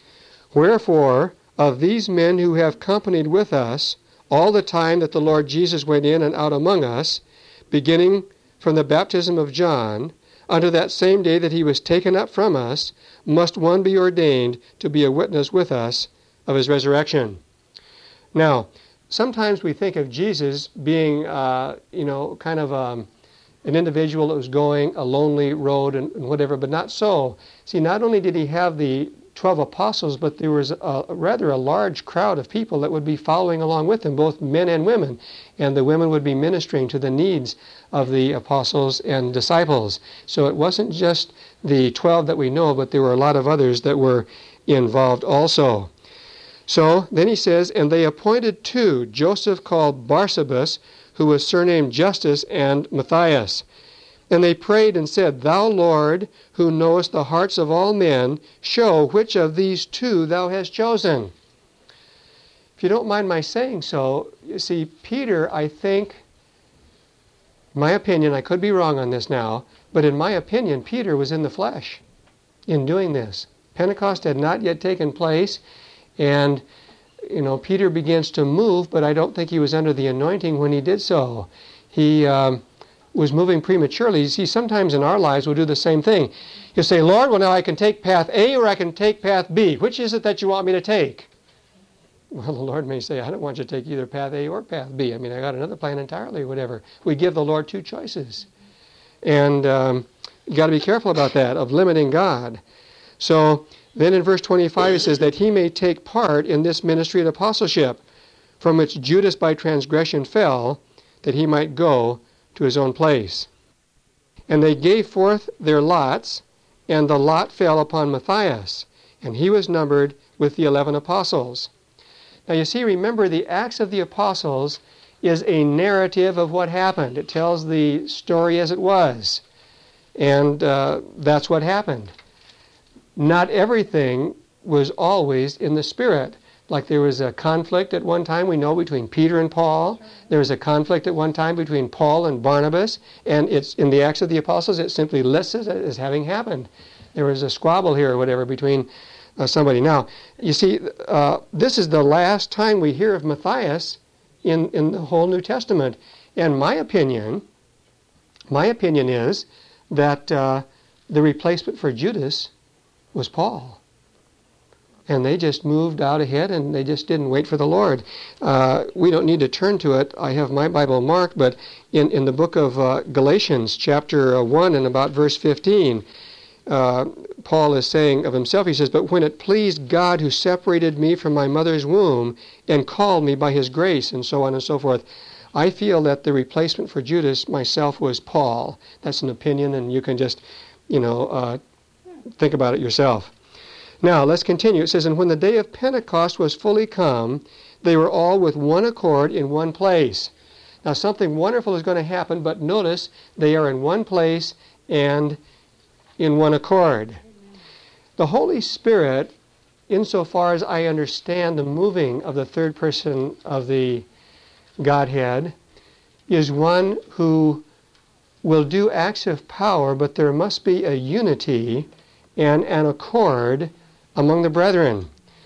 Wherefore, of these men who have companied with us, all the time that the Lord Jesus went in and out among us, beginning from the baptism of John, unto that same day that he was taken up from us, must one be ordained to be a witness with us of his resurrection. Now, sometimes we think of Jesus being, uh, you know, kind of um, an individual that was going a lonely road and, and whatever, but not so. See, not only did he have the twelve apostles, but there was a, a rather a large crowd of people that would be following along with him, both men and women, and the women would be ministering to the needs of the apostles and disciples. So it wasn't just the twelve that we know, but there were a lot of others that were involved also. So then he says, and they appointed two, Joseph called Barsabas, who was surnamed Justus, and Matthias. And they prayed and said, Thou, Lord, who knowest the hearts of all men, show which of these two thou hast chosen. If you don't mind my saying so, you see, Peter, I think, in my opinion, I could be wrong on this now, but in my opinion, Peter was in the flesh in doing this. Pentecost had not yet taken place. And, you know, Peter begins to move, but I don't think he was under the anointing when he did so. He um, was moving prematurely. You see, sometimes in our lives we'll do the same thing. You'll say, Lord, well, now I can take path A or I can take path B. Which is it that you want me to take? Well, the Lord may say, I don't want you to take either path A or path B. I mean, I got another plan entirely or whatever. We give the Lord two choices. And um, you got to be careful about that, of limiting God. So then in verse twenty-five it says that he may take part in this ministry and apostleship, from which Judas by transgression fell, that he might go to his own place. And they gave forth their lots, and the lot fell upon Matthias, and he was numbered with the eleven apostles. Now you see, remember, the Acts of the Apostles is a narrative of what happened. It tells the story as it was, and uh, that's what happened. Not everything was always in the Spirit. Like there was a conflict at one time, we know, between Peter and Paul. There was a conflict at one time between Paul and Barnabas. And it's in the Acts of the Apostles, it simply lists it as having happened. There was a squabble here or whatever between uh, somebody. Now, you see, uh, this is the last time we hear of Matthias in, in the whole New Testament. And my opinion, my opinion is that uh, the replacement for Judas was Paul. And they just moved out ahead, and they just didn't wait for the Lord. Uh, we don't need to turn to it. I have my Bible marked, but in, in the book of uh, Galatians, chapter uh, one, and about verse fifteen, uh, Paul is saying of himself, he says, "But when it pleased God who separated me from my mother's womb and called me by his grace," and so on and so forth. I feel that the replacement for Judas myself was Paul. That's an opinion, and you can just, you know, uh, think about it yourself. Now, let's continue. It says, "And when the day of Pentecost was fully come, they were all with one accord in one place." Now, something wonderful is going to happen, but notice they are in one place and in one accord. The Holy Spirit, insofar as I understand the moving of the third person of the Godhead, is one who will do acts of power, but there must be a unity and an accord among the brethren.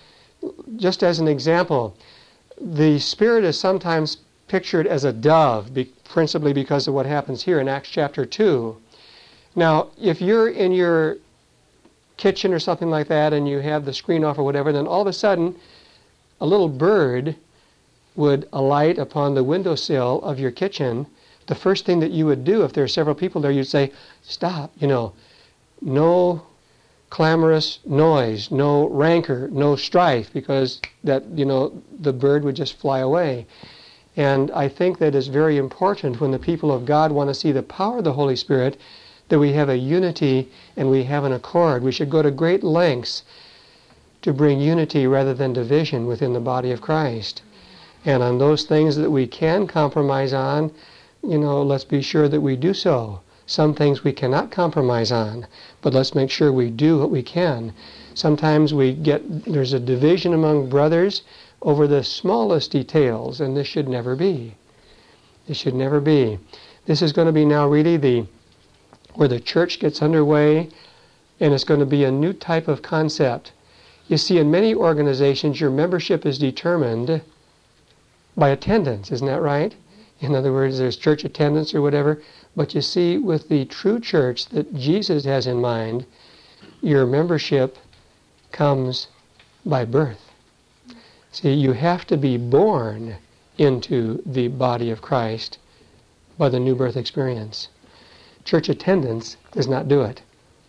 Just as an example, the Spirit is sometimes pictured as a dove, be, principally because of what happens here in Acts chapter two. Now, if you're in your kitchen or something like that and you have the screen off or whatever, then all of a sudden a little bird would alight upon the windowsill of your kitchen. The first thing that you would do if there are several people there, you'd say, "Stop, you know, no clamorous noise, no rancor, no strife," because that, you know, the bird would just fly away. And I think that is very important when the people of God want to see the power of the Holy Spirit, that we have a unity and we have an accord. We should go to great lengths to bring unity rather than division within the body of Christ. And on those things that we can compromise on, you know, let's be sure that we do so. Some things we cannot compromise on, but let's make sure we do what we can. Sometimes we get, there's a division among brothers over the smallest details, and this should never be. This should never be. This is going to be now really the, where the church gets underway, and it's going to be a new type of concept. You see, in many organizations, your membership is determined by attendance, isn't that right? In other words, there's church attendance or whatever. But you see, with the true church that Jesus has in mind, your membership comes by birth. See, you have to be born into the body of Christ by the new birth experience. Church attendance does not do it.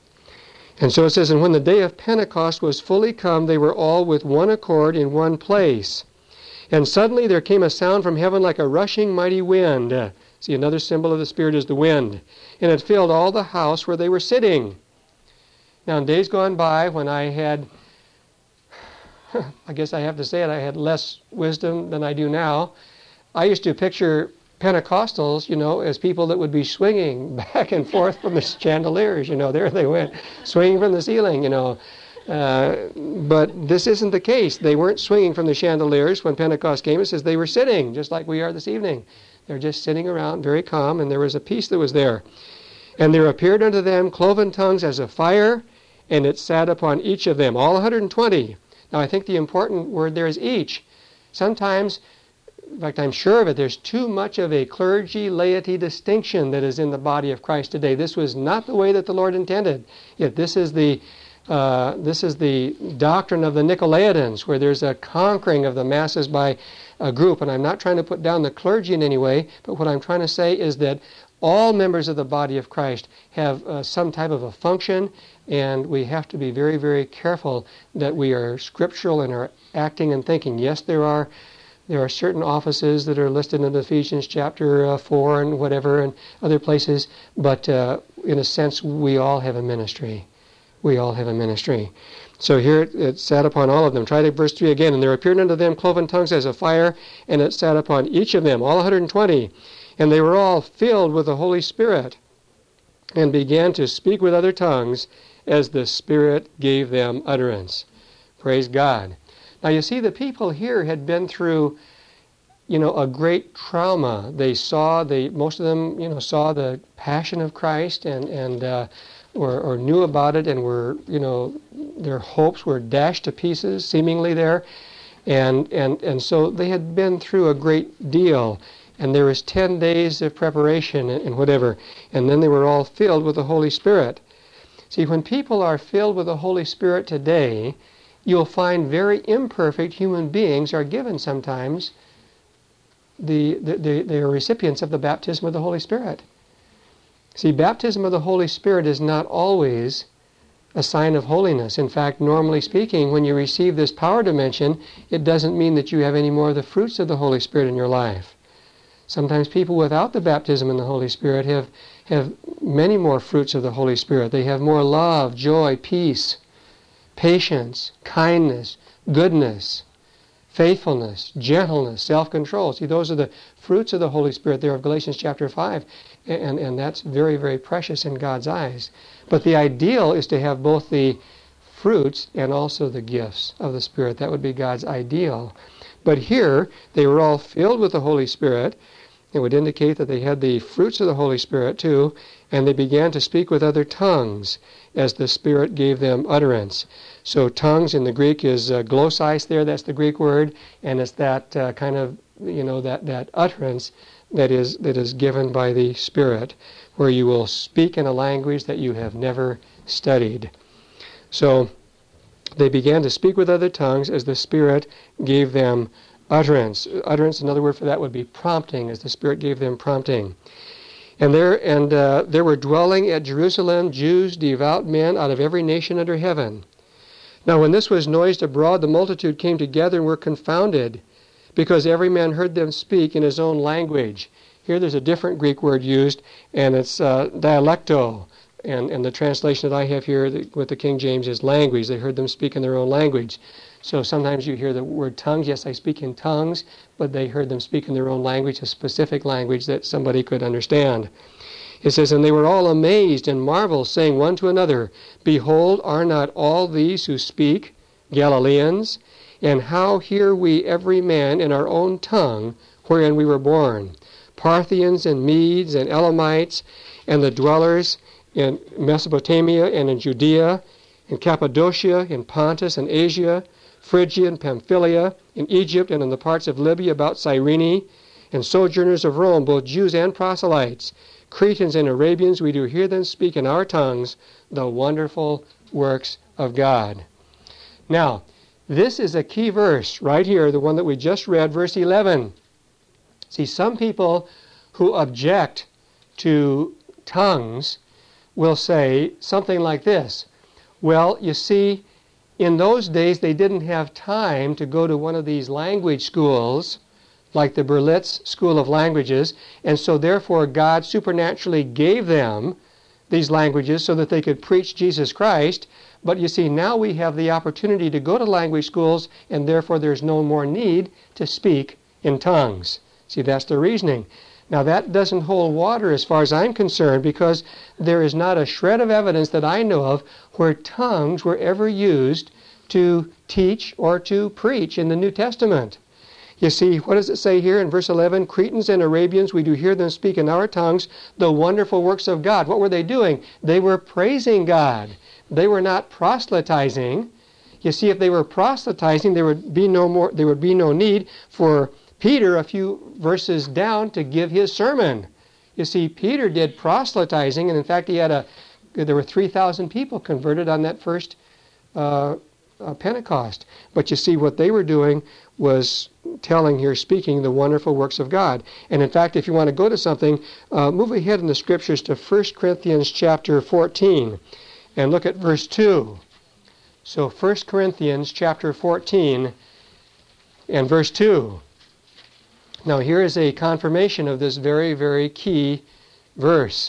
And so it says, "And when the day of Pentecost was fully come, they were all with one accord in one place. And suddenly there came a sound from heaven like a rushing mighty wind." See, another symbol of the Spirit is the wind. "And it filled all the house where they were sitting." Now, in days gone by, when I had, I guess I have to say it, I had less wisdom than I do now, I used to picture Pentecostals, you know, as people that would be swinging back and forth from the chandeliers. You know, there they went, swinging from the ceiling, you know. Uh, but this isn't the case. They weren't swinging from the chandeliers when Pentecost came. It says they were sitting, just like we are this evening. They're just sitting around, very calm, and there was a peace that was there. "And there appeared unto them cloven tongues as of fire, and it sat upon each of them," all one hundred twenty. Now, I think the important word there is each. Sometimes, in fact, I'm sure of it, there's too much of a clergy-laity distinction that is in the body of Christ today. This was not the way that the Lord intended. Yet this is the uh, this is the doctrine of the Nicolaitans, where there's a conquering of the masses by a group. And I'm not trying to put down the clergy in any way, but what I'm trying to say is that all members of the body of Christ have uh, some type of a function, and we have to be very, very careful that we are scriptural in our acting and thinking. Yes, there are there are certain offices that are listed in Ephesians chapter uh, four and whatever and other places, but uh, in a sense, we all have a ministry. We all have a ministry. So here it, it sat upon all of them. Try to verse three again. "And there appeared unto them cloven tongues as of fire, and it sat upon each of them," all one hundred twenty. "And they were all filled with the Holy Spirit, and began to speak with other tongues as the Spirit gave them utterance." Praise God. Now you see, the people here had been through, you know, a great trauma. They saw, they, most of them, you know, saw the passion of Christ and, and uh, or, or knew about it and were, you know, their hopes were dashed to pieces, seemingly there. And, and, and so they had been through a great deal. And there was ten days of preparation and, and whatever. And then they were all filled with the Holy Spirit. See, when people are filled with the Holy Spirit today, you'll find very imperfect human beings are given sometimes the, the, the, the recipients of the baptism of the Holy Spirit. See, baptism of the Holy Spirit is not always a sign of holiness. In fact, normally speaking, when you receive this power dimension, it doesn't mean that you have any more of the fruits of the Holy Spirit in your life. Sometimes people without the baptism in the Holy Spirit have, have many more fruits of the Holy Spirit. They have more love, joy, peace, patience, kindness, goodness, faithfulness, gentleness, self-control. See, those are the fruits of the Holy Spirit there of Galatians chapter five. And, and that's very, very precious in God's eyes. But the ideal is to have both the fruits and also the gifts of the Spirit. That would be God's ideal. But here, they were all filled with the Holy Spirit. It would indicate that they had the fruits of the Holy Spirit too, and they began to speak with other tongues as the Spirit gave them utterance. So tongues in the Greek is uh, glossis there, that's the Greek word, and it's that uh, kind of, you know, that, that utterance that is that is given by the Spirit, where you will speak in a language that you have never studied. So they began to speak with other tongues as the Spirit gave them utterance. Utterance, another word for that would be prompting, as the Spirit gave them prompting. And there and uh, there were dwelling at Jerusalem Jews, devout men out of every nation under heaven. Now when this was noised abroad, the multitude came together and were confounded, because every man heard them speak in his own language. Here there's a different Greek word used, and it's uh, dialecto. And, and the translation that I have here the, with the King James is language. They heard them speak in their own language. So sometimes you hear the word tongues. Yes, I speak in tongues, but they heard them speak in their own language, a specific language that somebody could understand. It says, and they were all amazed and marveled, saying one to another, Behold, are not all these who speak Galileans? And how hear we every man in our own tongue wherein we were born? Parthians and Medes and Elamites and the dwellers in Mesopotamia and in Judea, in Cappadocia, in Pontus and Asia, Phrygia and Pamphylia, in Egypt and in the parts of Libya about Cyrene, and sojourners of Rome, both Jews and proselytes, Cretans and Arabians, we do hear them speak in our tongues the wonderful works of God. Now, this is a key verse right here, the one that we just read, verse eleven. See, some people who object to tongues will say something like this. Well, you see, in those days they didn't have time to go to one of these language schools, like the Berlitz School of Languages, and so therefore God supernaturally gave them these languages so that they could preach Jesus Christ. But you see, now we have the opportunity to go to language schools, and therefore there's no more need to speak in tongues. See, that's the reasoning. Now that doesn't hold water as far as I'm concerned, because there is not a shred of evidence that I know of where tongues were ever used to teach or to preach in the New Testament. You see, what does it say here in verse eleven? Cretans and Arabians, we do hear them speak in our tongues the wonderful works of God. What were they doing? They were praising God. They were not proselytizing. You see, if they were proselytizing, there would be no more. There would be no need for Peter, a few verses down, to give his sermon. You see, Peter did proselytizing, and in fact, he had a. There were three thousand people converted on that first uh, uh, Pentecost. But you see, what they were doing was telling here, speaking the wonderful works of God. And in fact, if you want to go to something, uh, move ahead in the scriptures to First Corinthians chapter fourteen, and look at verse two. So First Corinthians chapter fourteen and verse two. Now here is a confirmation of this very, very key verse.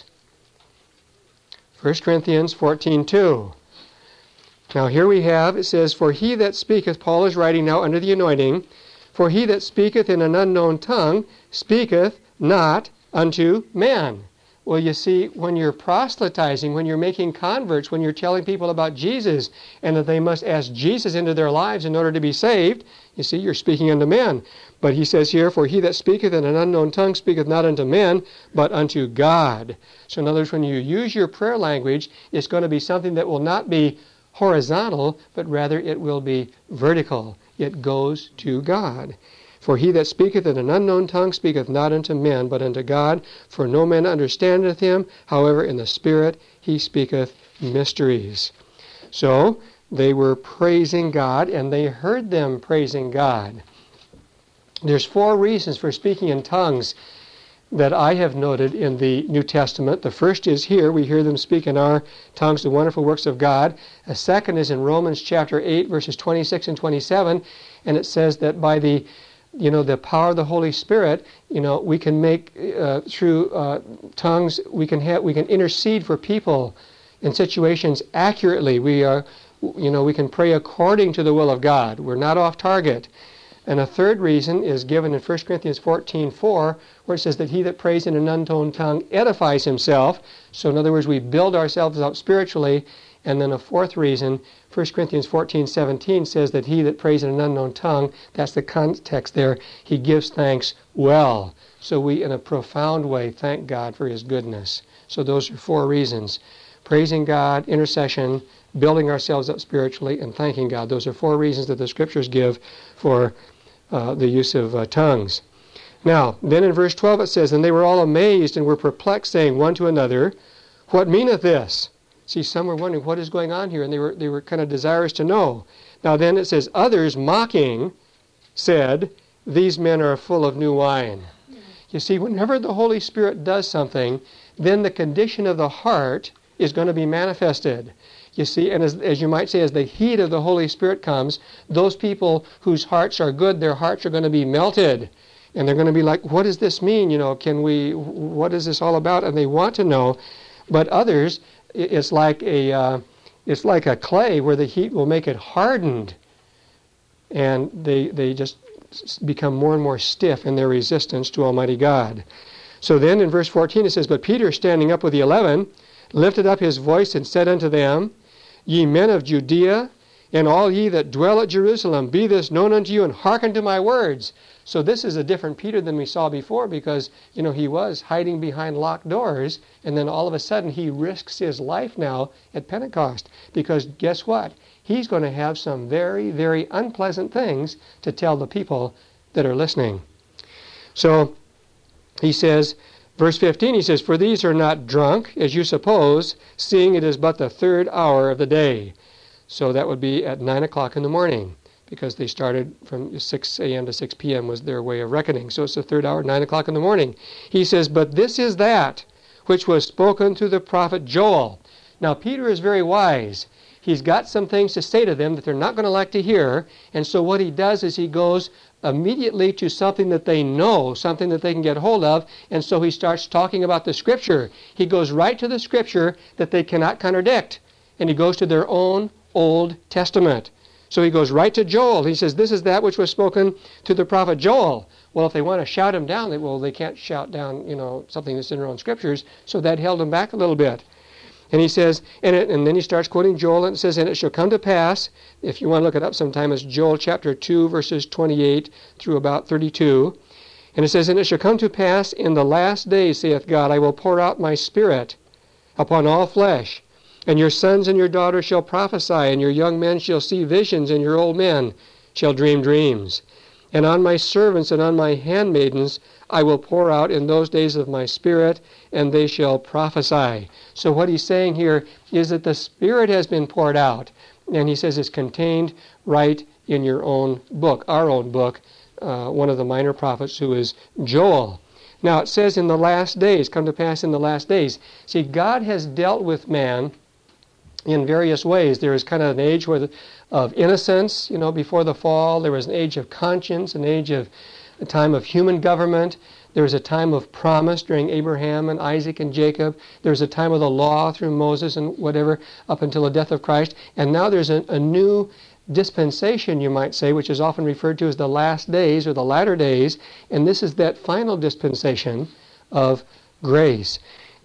First Corinthians fourteen two. Now here we have, it says, For he that speaketh, Paul is writing now under the anointing, For he that speaketh in an unknown tongue speaketh not unto man, Well, you see, when you're proselytizing, when you're making converts, when you're telling people about Jesus and that they must ask Jesus into their lives in order to be saved, you see, you're speaking unto men. But he says here, for he that speaketh in an unknown tongue speaketh not unto men, but unto God. So in other words, when you use your prayer language, it's going to be something that will not be horizontal, but rather it will be vertical. It goes to God. For he that speaketh in an unknown tongue speaketh not unto men, but unto God. For no man understandeth him. However, in the Spirit he speaketh mysteries. So they were praising God, and they heard them praising God. There's four reasons for speaking in tongues that I have noted in the New Testament. The first is here. We hear them speak in our tongues the wonderful works of God. A second is in Romans chapter eight, verses twenty-six and twenty-seven. And it says that by the you know, the power of the Holy Spirit, you know, we can make, uh, through uh, tongues, we can have, we can intercede for people in situations accurately. We are, you know, we can pray according to the will of God. We're not off target. And a third reason is given in First Corinthians fourteen four, where it says that he that prays in an unknown tongue edifies himself. So in other words, we build ourselves up spiritually. And then a fourth reason, First Corinthians fourteen seventeen says that he that prays in an unknown tongue, that's the context there, he gives thanks well. So we, in a profound way, thank God for his goodness. So those are four reasons. Praising God, intercession, building ourselves up spiritually, and thanking God. Those are four reasons that the Scriptures give for uh, the use of uh, tongues. Now, then in verse twelve it says, and they were all amazed and were perplexed, saying one to another, what meaneth this? See, some were wondering what is going on here, and they were they were kind of desirous to know. Now then it says, others mocking said, these men are full of new wine. You see, whenever the Holy Spirit does something, then the condition of the heart is going to be manifested. You see, and as, as you might say, as the heat of the Holy Spirit comes, those people whose hearts are good, their hearts are going to be melted. And they're going to be like, what does this mean? You know, can we, what is this all about? And they want to know. But others, it's like a uh, it's like a clay where the heat will make it hardened, and they they just become more and more stiff in their resistance to Almighty God. So then in verse fourteen it says, but Peter, standing up with the eleven, lifted up his voice and said unto them, ye men of Judea, and all ye that dwell at Jerusalem, be this known unto you, and hearken to my words. So this is a different Peter than we saw before, because, you know, he was hiding behind locked doors, and then all of a sudden he risks his life now at Pentecost. Because guess what? He's going to have some very, very unpleasant things to tell the people that are listening. So he says, verse fifteen, he says, for these are not drunk, as you suppose, seeing it is but the third hour of the day. So that would be at nine o'clock in the morning, because they started from six a.m. to six p.m. was their way of reckoning. So it's the third hour, nine o'clock in the morning. He says, but this is that which was spoken through the prophet Joel. Now Peter is very wise. He's got some things to say to them that they're not going to like to hear. And so what he does is he goes immediately to something that they know, something that they can get hold of. And so he starts talking about the Scripture. He goes right to the Scripture that they cannot contradict. And he goes to their own Old Testament. So he goes right to Joel. He says, this is that which was spoken to the prophet Joel. Well, if they want to shout him down, they, well, they can't shout down, you know, something that's in their own Scriptures. So that held him back a little bit. And he says, and, it, and then he starts quoting Joel, and it says, and it shall come to pass, if you want to look it up sometime, it's Joel chapter two, verses twenty-eight through about thirty-two. And it says, and it shall come to pass in the last days, saith God, I will pour out my Spirit upon all flesh. And your sons and your daughters shall prophesy, and your young men shall see visions, and your old men shall dream dreams. And on my servants and on my handmaidens I will pour out in those days of my Spirit, and they shall prophesy. So what he's saying here is that the Spirit has been poured out. And he says it's contained right in your own book, our own book, uh, one of the minor prophets, who is Joel. Now it says in the last days, come to pass in the last days. See, God has dealt with man in various ways. There is kind of an age where the, of innocence, you know, before the fall. There was an age of conscience, an age of a time of human government. There was a time of promise during Abraham and Isaac and Jacob. There was a time of the law through Moses and whatever up until the death of Christ. And now there's a, a new dispensation, you might say, which is often referred to as the last days or the latter days. And this is that final dispensation of grace.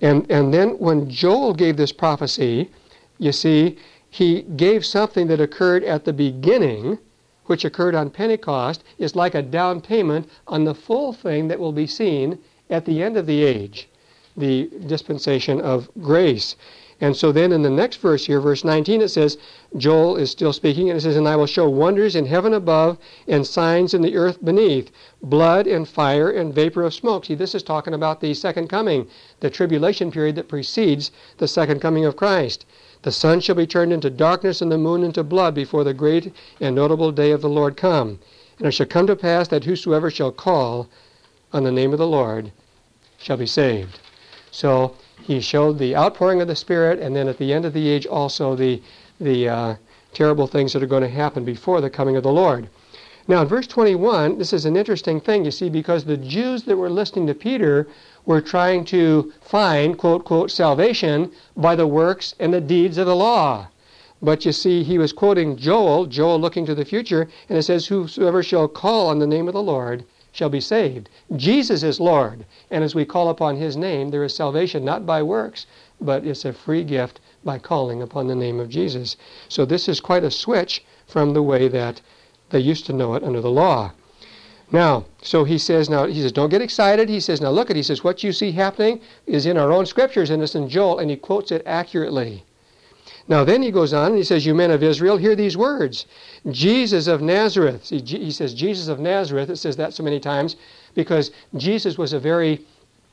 And, and then when Joel gave this prophecy, you see, he gave something that occurred at the beginning, which occurred on Pentecost, is like a down payment on the full thing that will be seen at the end of the age, the dispensation of grace. And so then in the next verse here, verse nineteen, it says, Joel is still speaking, and it says, "And I will show wonders in heaven above and signs in the earth beneath, blood and fire and vapor of smoke." See, this is talking about the second coming, the tribulation period that precedes the second coming of Christ. "The sun shall be turned into darkness and the moon into blood before the great and notable day of the Lord come. And it shall come to pass that whosoever shall call on the name of the Lord shall be saved." So he showed the outpouring of the Spirit, and then at the end of the age also the, the uh, terrible things that are going to happen before the coming of the Lord. Now in verse twenty-one, this is an interesting thing, you see, because the Jews that were listening to Peter were trying to find, quote, quote, salvation by the works and the deeds of the law. But you see, he was quoting Joel, Joel looking to the future, and it says, "Whosoever shall call on the name of the Lord shall be saved." Jesus is Lord, and as we call upon his name, there is salvation, not by works, but it's a free gift by calling upon the name of Jesus. So this is quite a switch from the way that they used to know it under the law. Now, so he says, now, he says, don't get excited. He says, now look at, he says, what you see happening is in our own scriptures, and it's in Joel, and he quotes it accurately. Now then he goes on, and he says, "You men of Israel, hear these words. Jesus of Nazareth." See, he says, Jesus of Nazareth. It says that so many times because Jesus was a very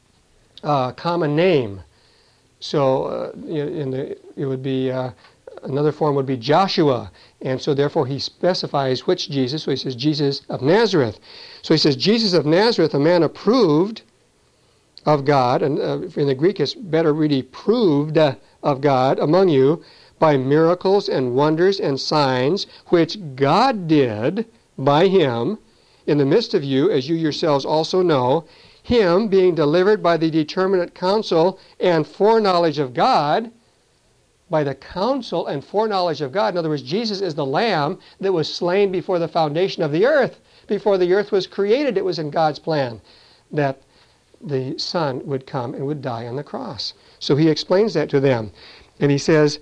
uh, common name. So uh, in the, it would be, uh, another form would be Joshua. And so therefore he specifies which Jesus. So he says, Jesus of Nazareth. So he says, Jesus of Nazareth, a man approved of God. And uh, in the Greek it's better really proved uh, of God among you, by miracles and wonders and signs, which God did by him in the midst of you, as you yourselves also know, him being delivered by the determinate counsel and foreknowledge of God, by the counsel and foreknowledge of God. In other words, Jesus is the Lamb that was slain before the foundation of the earth. Before the earth was created, it was in God's plan that the Son would come and would die on the cross. So he explains that to them. And he says,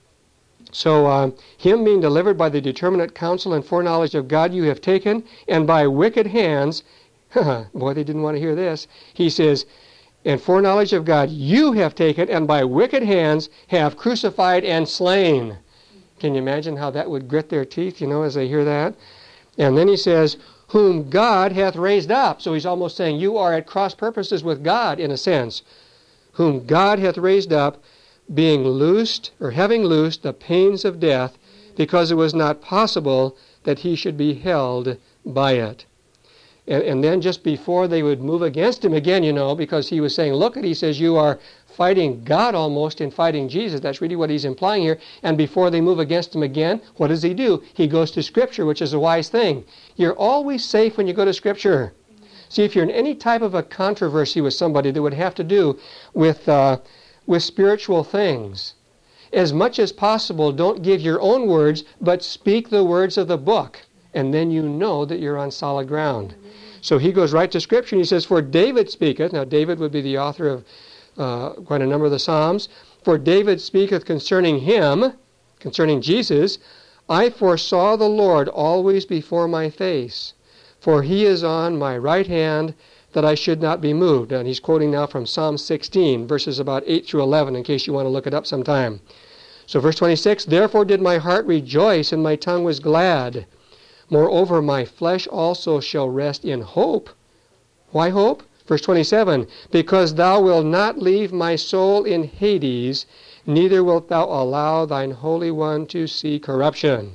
so uh, him being delivered by the determinate counsel and foreknowledge of God you have taken, and by wicked hands, boy, they didn't want to hear this. He says, and foreknowledge of God you have taken, and by wicked hands have crucified and slain. Can you imagine how that would grit their teeth, you know, as they hear that? And then he says, whom God hath raised up. So he's almost saying you are at cross purposes with God in a sense. Whom God hath raised up, being loosed, or having loosed the pains of death, because it was not possible that he should be held by it. And, and then just before they would move against him again, you know, because he was saying, look at, he says, you are fighting God almost in fighting Jesus. That's really what he's implying here. And before they move against him again, what does he do? He goes to Scripture, which is a wise thing. You're always safe when you go to Scripture. See, if you're in any type of a controversy with somebody that would have to do with uh, with spiritual things, as much as possible, don't give your own words, but speak the words of the book, and then you know that you're on solid ground. So he goes right to Scripture, and he says, for David speaketh, now David would be the author of uh, quite a number of the Psalms, for David speaketh concerning him, concerning Jesus, I foresaw the Lord always before my face, for he is on my right hand, that I should not be moved. And he's quoting now from Psalm sixteen, verses about eight through eleven, in case you want to look it up sometime. So verse twenty-six, therefore did my heart rejoice, and my tongue was glad. Moreover, my flesh also shall rest in hope. Why hope? Verse twenty-seven, because thou wilt not leave my soul in Hades, neither wilt thou allow thine Holy One to see corruption.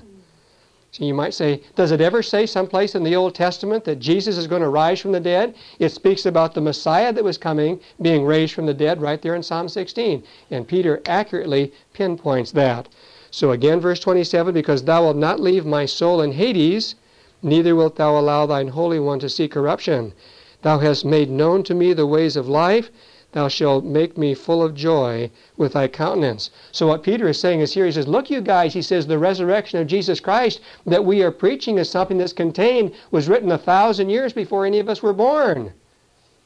So you might say, does it ever say someplace in the Old Testament that Jesus is going to rise from the dead? It speaks about the Messiah that was coming, being raised from the dead, right there in Psalm sixteen. And Peter accurately pinpoints that. So again, verse twenty-seven, because thou wilt not leave my soul in Hades, neither wilt thou allow thine Holy One to see corruption. Thou hast made known to me the ways of life. Thou shalt make me full of joy with thy countenance. So what Peter is saying is here, he says, look you guys, he says, the resurrection of Jesus Christ that we are preaching is something that's contained, was written a thousand years before any of us were born.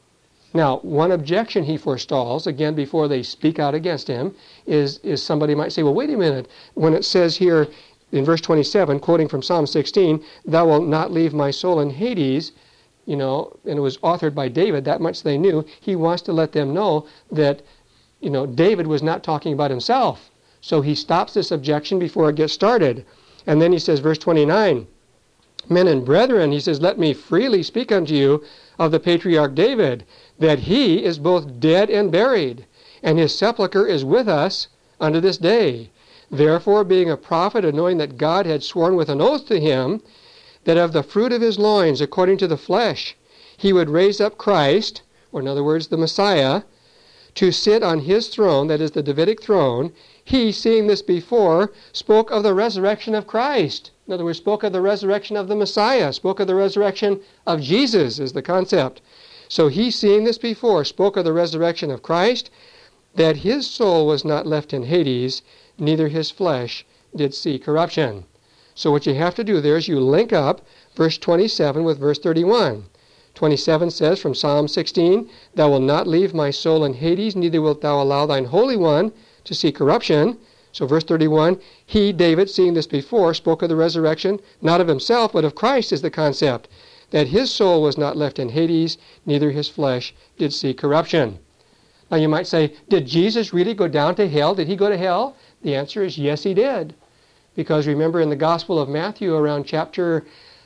Now, one objection he forestalls, again, before they speak out against him, is, is somebody might say, well, wait a minute. When it says here in verse twenty-seven, quoting from Psalm sixteen, thou wilt not leave my soul in Hades, you know, and it was authored by David, that much they knew. He wants to let them know that, you know, David was not talking about himself. So he stops this objection before it gets started. And then he says, verse twenty-nine, men and brethren, he says, let me freely speak unto you of the patriarch David, that he is both dead and buried, and his sepulchre is with us unto this day. Therefore, being a prophet, and knowing that God had sworn with an oath to him, that of the fruit of his loins, according to the flesh, he would raise up Christ, or in other words, the Messiah, to sit on his throne, that is the Davidic throne, he, seeing this before, spoke of the resurrection of Christ. In other words, spoke of the resurrection of the Messiah, spoke of the resurrection of Jesus, is the concept. So he, seeing this before, spoke of the resurrection of Christ, that his soul was not left in Hades, neither his flesh did see corruption. So what you have to do there is you link up verse twenty-seven with verse thirty-one. twenty-seven says from Psalm sixteen, thou wilt not leave my soul in Hades, neither wilt thou allow thine Holy One to see corruption. So verse thirty-one, he, David, seeing this before, spoke of the resurrection, not of himself, but of Christ is the concept, that his soul was not left in Hades, neither his flesh did see corruption. Now you might say, did Jesus really go down to hell? Did he go to hell? The answer is yes, he did. Because remember in the Gospel of Matthew, around chapter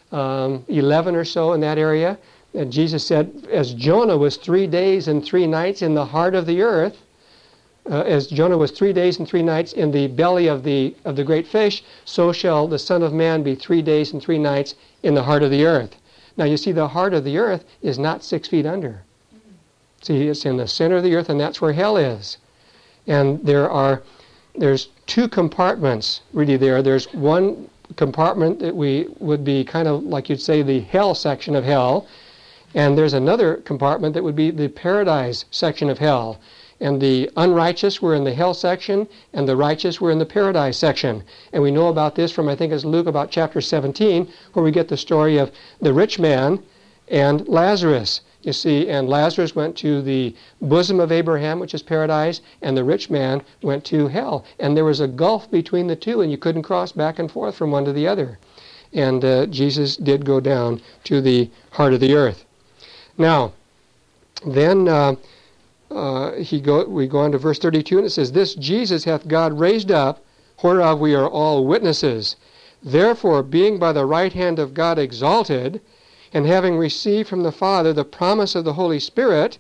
um, eleven or so in that area, and Jesus said, as Jonah was three days and three nights in the heart of the earth, uh, as Jonah was three days and three nights in the belly of the of the great fish, so shall the Son of Man be three days and three nights in the heart of the earth. Now you see, the heart of the earth is not six feet under. See, it's in the center of the earth, and that's where hell is. And there are there's two compartments really there. There's one compartment that we would be kind of like you'd say the hell section of hell, and there's another compartment that would be the paradise section of hell. And the unrighteous were in the hell section, and the righteous were in the paradise section. And we know about this from, I think it's Luke, about chapter seventeen, where we get the story of the rich man and Lazarus. You see, and Lazarus went to the bosom of Abraham, which is paradise, and the rich man went to hell. And there was a gulf between the two, and you couldn't cross back and forth from one to the other. And uh, Jesus did go down to the heart of the earth. Now, then uh, uh, he go, we go on to verse thirty-two, and it says, this Jesus hath God raised up, whereof we are all witnesses. Therefore, being by the right hand of God exalted, and having received from the Father the promise of the Holy Spirit,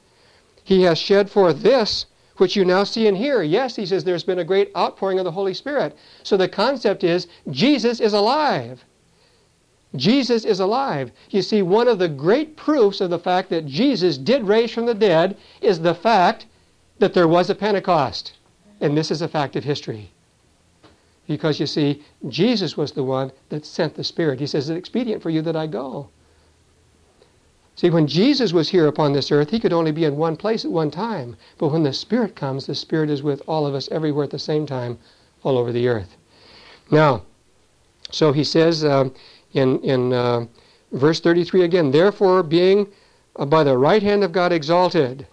he has shed forth this, which you now see and hear. Yes, he says there's been a great outpouring of the Holy Spirit. So the concept is, Jesus is alive. Jesus is alive. You see, one of the great proofs of the fact that Jesus did raise from the dead is the fact that there was a Pentecost. And this is a fact of history. Because you see, Jesus was the one that sent the Spirit. He says, it's expedient for you that I go. See, when Jesus was here upon this earth, he could only be in one place at one time. But when the Spirit comes, the Spirit is with all of us everywhere at the same time, all over the earth. Now, so he says uh, in, in uh, verse thirty-three again, therefore being uh, by the right hand of God exalted,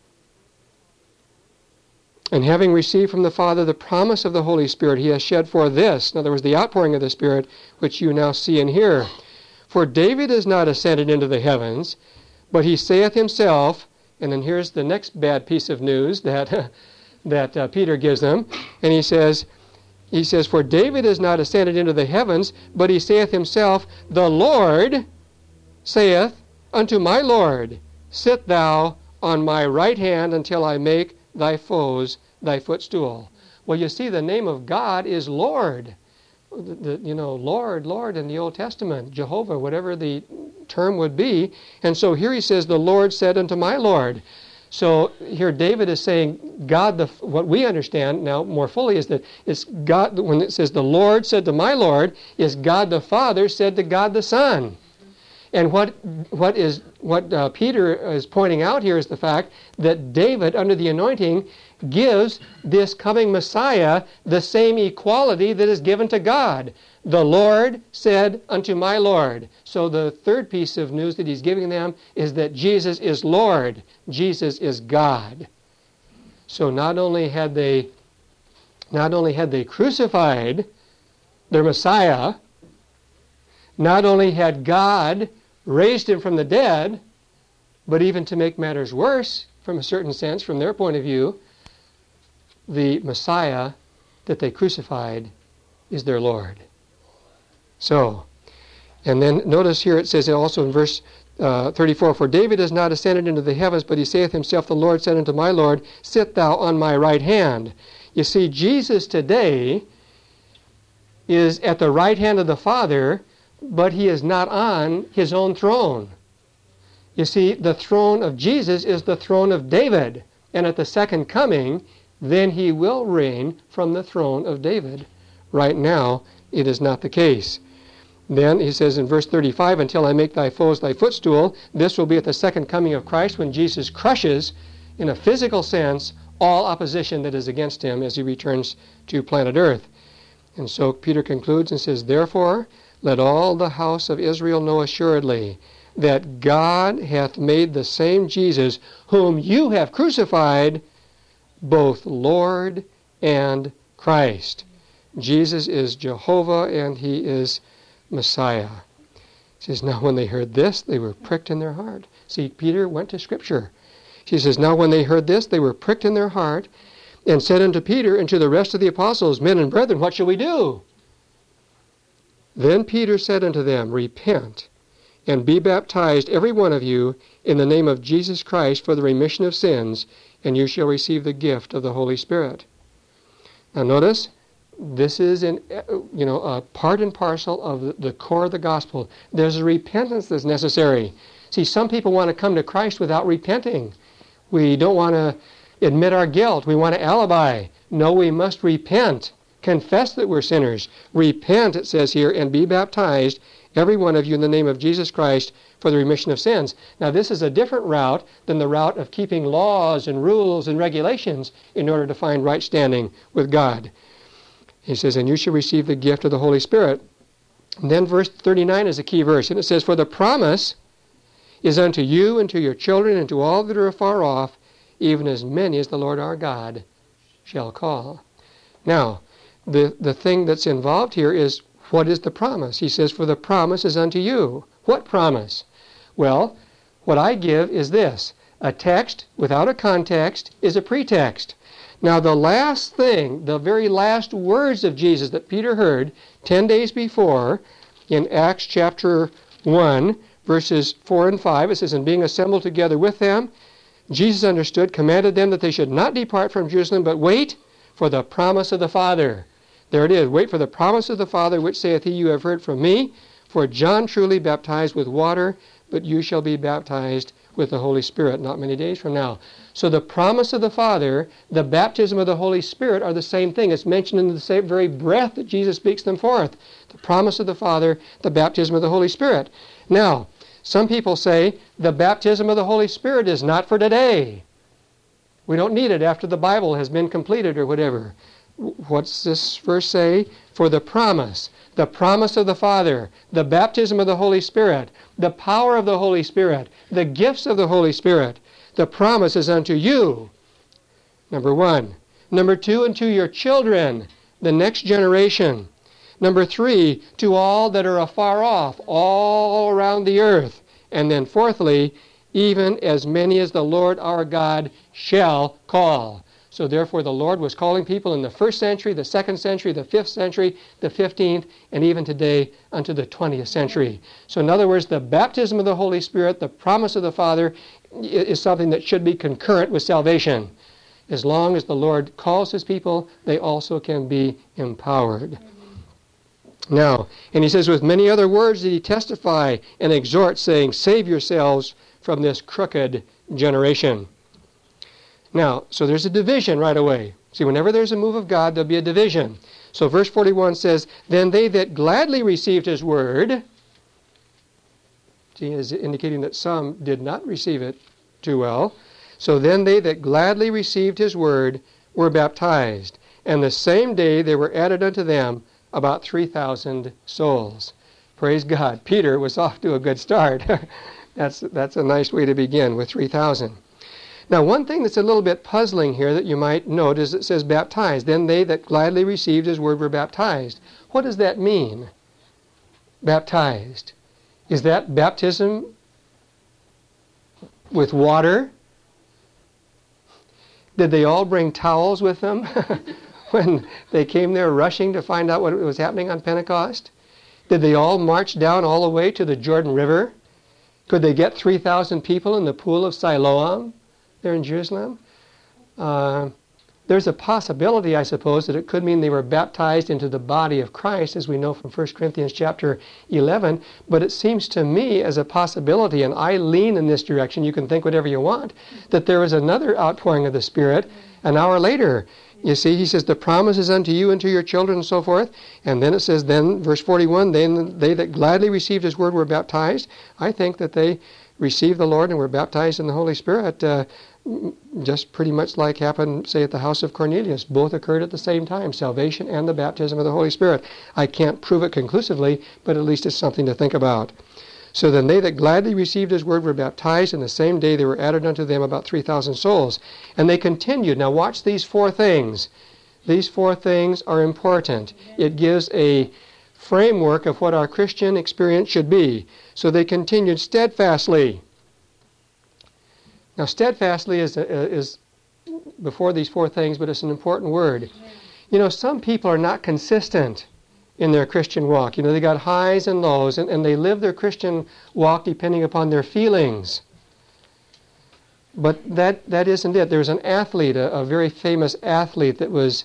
and having received from the Father the promise of the Holy Spirit, he has shed forth this, in other words, the outpouring of the Spirit, which you now see and hear. For David is not ascended into the heavens, but he saith himself, and then here's the next bad piece of news that that uh, Peter gives them, and he says, he says, for David is not ascended into the heavens, but he saith himself, the Lord saith unto my Lord, sit thou on my right hand until I make thy foes thy footstool. Well, you see, the name of God is Lord. The, the, you know, Lord, Lord in the Old Testament, Jehovah, whatever the term would be. And so here he says, the Lord said unto my Lord. So here David is saying, God, the, what we understand now more fully is that it's God, when it says the Lord said to my Lord, is God the Father said to God the Son. And what what is what uh, Peter is pointing out here is the fact that David, under the anointing, gives this coming Messiah the same equality that is given to God. The Lord said unto my Lord. So the third piece of news that he's giving them is that Jesus is Lord. Jesus is God. So not only had they not only had they crucified their Messiah, not only had God raised him from the dead, but even to make matters worse, from a certain sense, from their point of view, the Messiah that they crucified is their Lord. So, and then notice here it says also in verse uh, thirty-four, for David is not ascended into the heavens, but he saith himself, the Lord said unto my Lord, sit thou on my right hand. You see, Jesus today is at the right hand of the Father, but he is not on his own throne. You see, the throne of Jesus is the throne of David, and at the second coming, then he will reign from the throne of David. Right now, it is not the case. Then he says in verse thirty-five, until I make thy foes thy footstool. This will be at the second coming of Christ, when Jesus crushes, in a physical sense, all opposition that is against him as he returns to planet Earth. And so Peter concludes and says, therefore, let all the house of Israel know assuredly that God hath made the same Jesus whom you have crucified both Lord and Christ. Jesus is Jehovah and he is Messiah. He says, now when they heard this, they were pricked in their heart. See, Peter went to Scripture. He says, now when they heard this, they were pricked in their heart, and said unto Peter and to the rest of the apostles, men and brethren, what shall we do? Then Peter said unto them, repent, and be baptized every one of you in the name of Jesus Christ for the remission of sins, and you shall receive the gift of the Holy Spirit. Now notice, this is in, you know, a part and parcel of the core of the gospel. There's a repentance that's necessary. See, some people want to come to Christ without repenting. We don't want to admit our guilt. We want to alibi. No, we must repent. Confess that we're sinners. Repent, it says here, and be baptized, every one of you, in the name of Jesus Christ, for the remission of sins. Now, this is a different route than the route of keeping laws and rules and regulations in order to find right standing with God. He says, and you shall receive the gift of the Holy Spirit. And then verse thirty-nine is a key verse, and it says, for the promise is unto you and to your children and to all that are afar off, even as many as the Lord our God shall call. Now, the, the thing that's involved here is, what is the promise? He says, for the promise is unto you. What promise? Well, what I give is this. A text without a context is a pretext. Now, the last thing, the very last words of Jesus that Peter heard ten days before, in Acts chapter one, verses four and five, it says, and being assembled together with them, Jesus understood, commanded them that they should not depart from Jerusalem, but wait for the promise of the Father. There it is. Wait for the promise of the Father, which saith he, you have heard from me. For John truly baptized with water, but you shall be baptized with the Holy Spirit not many days from now. So the promise of the Father, the baptism of the Holy Spirit are the same thing. It's mentioned in the same very breath that Jesus speaks them forth. The promise of the Father, the baptism of the Holy Spirit. Now, some people say the baptism of the Holy Spirit is not for today. We don't need it after the Bible has been completed or whatever. What's this verse say? For the promise, the promise of the Father, the baptism of the Holy Spirit, the power of the Holy Spirit, the gifts of the Holy Spirit, the promise is unto you, number one. Number two, and to your children, the next generation. Number three, to all that are afar off, all around the earth. And then fourthly, even as many as the Lord our God shall call. So therefore the Lord was calling people in the first century, the second century, the fifth century, the fifteenth, and even today unto the twentieth century. So in other words, the baptism of the Holy Spirit, the promise of the Father, is something that should be concurrent with salvation. As long as the Lord calls his people, they also can be empowered. Now, and he says, with many other words did he testify and exhort, saying, save yourselves from this crooked generation. Now, so there's a division right away. See, whenever there's a move of God, there'll be a division. So verse forty-one says, then they that gladly received his word. Did he is indicating that some did not receive it too well. So then they that gladly received his word were baptized, and the same day there were added unto them about three thousand souls. Praise God. Peter was off to a good start. that's, that's a nice way to begin, with three thousand. Now, one thing that's a little bit puzzling here that you might note is it says baptized. Then they that gladly received his word were baptized. What does that mean? Baptized. Is that baptism with water? Did they all bring towels with them when they came there rushing to find out what was happening on Pentecost? Did they all march down all the way to the Jordan River? Could they get three thousand people in the pool of Siloam there in Jerusalem? Uh, there's a possibility, I suppose, that it could mean they were baptized into the body of Christ, as we know from First Corinthians chapter eleven. But it seems to me as a possibility, and I lean in this direction, you can think whatever you want, that there was another outpouring of the Spirit an hour later. You see, he says, the promise is unto you and to your children and so forth. And then it says, then, verse forty-one, then they that gladly received his word were baptized. I think that they received the Lord and were baptized in the Holy Spirit, uh, just pretty much like happened, say, at the house of Cornelius. Both occurred at the same time, salvation and the baptism of the Holy Spirit. I can't prove it conclusively, but at least it's something to think about. So then they that gladly received his word were baptized, and the same day there were added unto them about three thousand souls. And they continued. Now watch these four things. These four things are important. It gives a framework of what our Christian experience should be. So they continued steadfastly. Now steadfastly is, is before these four things, but it's an important word. You know, some people are not consistent in their Christian walk. You know, they got highs and lows, and, and they live their Christian walk depending upon their feelings. But that, that isn't it. There was an athlete, a, a very famous athlete that was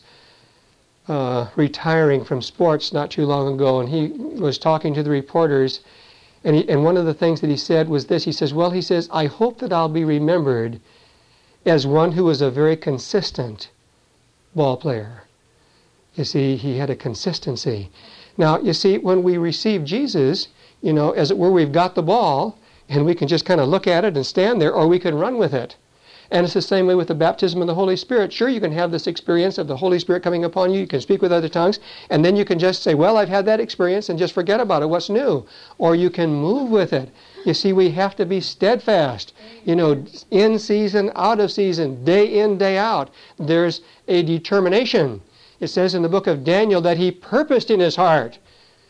uh, retiring from sports not too long ago, and he was talking to the reporters, and, he, and one of the things that he said was this. He says, well, he says, I hope that I'll be remembered as one who was a very consistent ball player. You see, he had a consistency. Now, you see, when we receive Jesus, you know, as it were, we've got the ball, and we can just kind of look at it and stand there, or we can run with it. And it's the same way with the baptism of the Holy Spirit. Sure, you can have this experience of the Holy Spirit coming upon you. You can speak with other tongues, and then you can just say, well, I've had that experience, and just forget about it. What's new? Or you can move with it. You see, we have to be steadfast. You know, in season, out of season, day in, day out. There's a determination. It says in the book of Daniel that he purposed in his heart.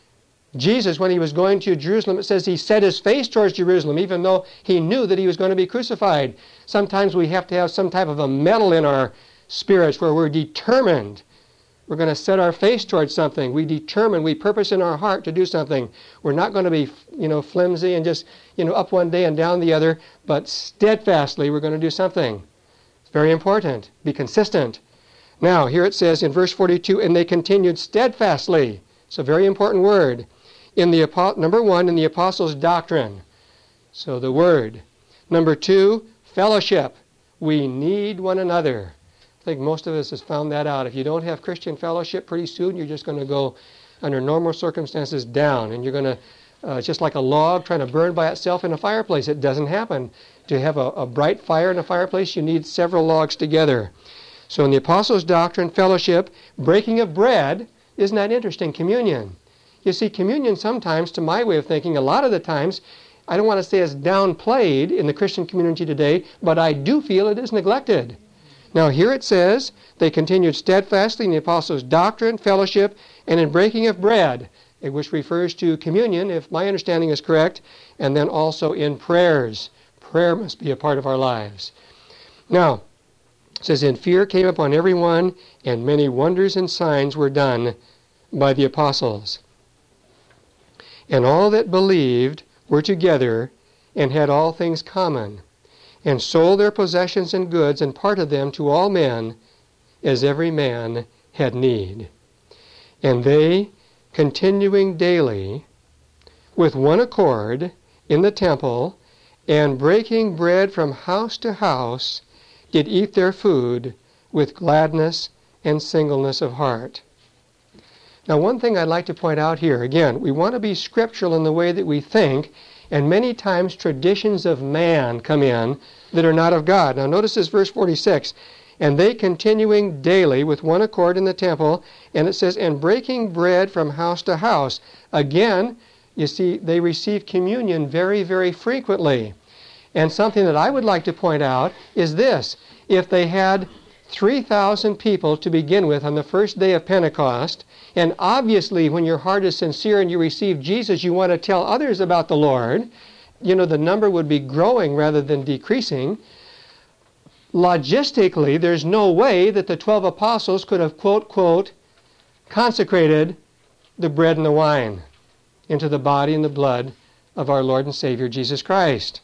Jesus, when he was going to Jerusalem, it says he set his face towards Jerusalem, even though he knew that he was going to be crucified. Sometimes we have to have some type of a mettle in our spirits where we're determined. We're going to set our face towards something. We determine, we purpose in our heart to do something. We're not going to be, you know, flimsy and just, you know, up one day and down the other, but steadfastly we're going to do something. It's very important. Be consistent. Now, here it says in verse forty-two, and they continued steadfastly. It's a very important word. In the number one, in the apostles' doctrine. So the word. Number two, fellowship. We need one another. I think most of us has found that out. If you don't have Christian fellowship, pretty soon you're just going to go, under normal circumstances, down. And you're going to, uh, just like a log trying to burn by itself in a fireplace. It doesn't happen. To have a, a bright fire in a fireplace, you need several logs together. So in the apostles' doctrine, fellowship, breaking of bread, isn't that interesting? Communion. You see, communion sometimes, to my way of thinking, a lot of the times, I don't want to say it's downplayed in the Christian community today, but I do feel it is neglected. Now here it says, they continued steadfastly in the apostles' doctrine, fellowship, and in breaking of bread, which refers to communion, if my understanding is correct, and then also in prayers. Prayer must be a part of our lives. Now, it says, and fear came upon everyone, and many wonders and signs were done by the apostles. And all that believed were together, and had all things common, and sold their possessions and goods, and parted them to all men, as every man had need. And they, continuing daily, with one accord, in the temple, and breaking bread from house to house, did eat their food with gladness and singleness of heart. Now, one thing I'd like to point out here, again, we want to be scriptural in the way that we think, And many times traditions of man come in that are not of God. Now notice this verse forty-six. And they continuing daily with one accord in the temple, and it says, and breaking bread from house to house. Again, you see, they receive communion very, very frequently. And something that I would like to point out is this. If they had three thousand people to begin with on the first day of Pentecost, and obviously when your heart is sincere and you receive Jesus, you want to tell others about the Lord, you know, the number would be growing rather than decreasing. Logistically, there's no way that the twelve apostles could have, quote, quote, consecrated the bread and the wine into the body and the blood of our Lord and Savior Jesus Christ.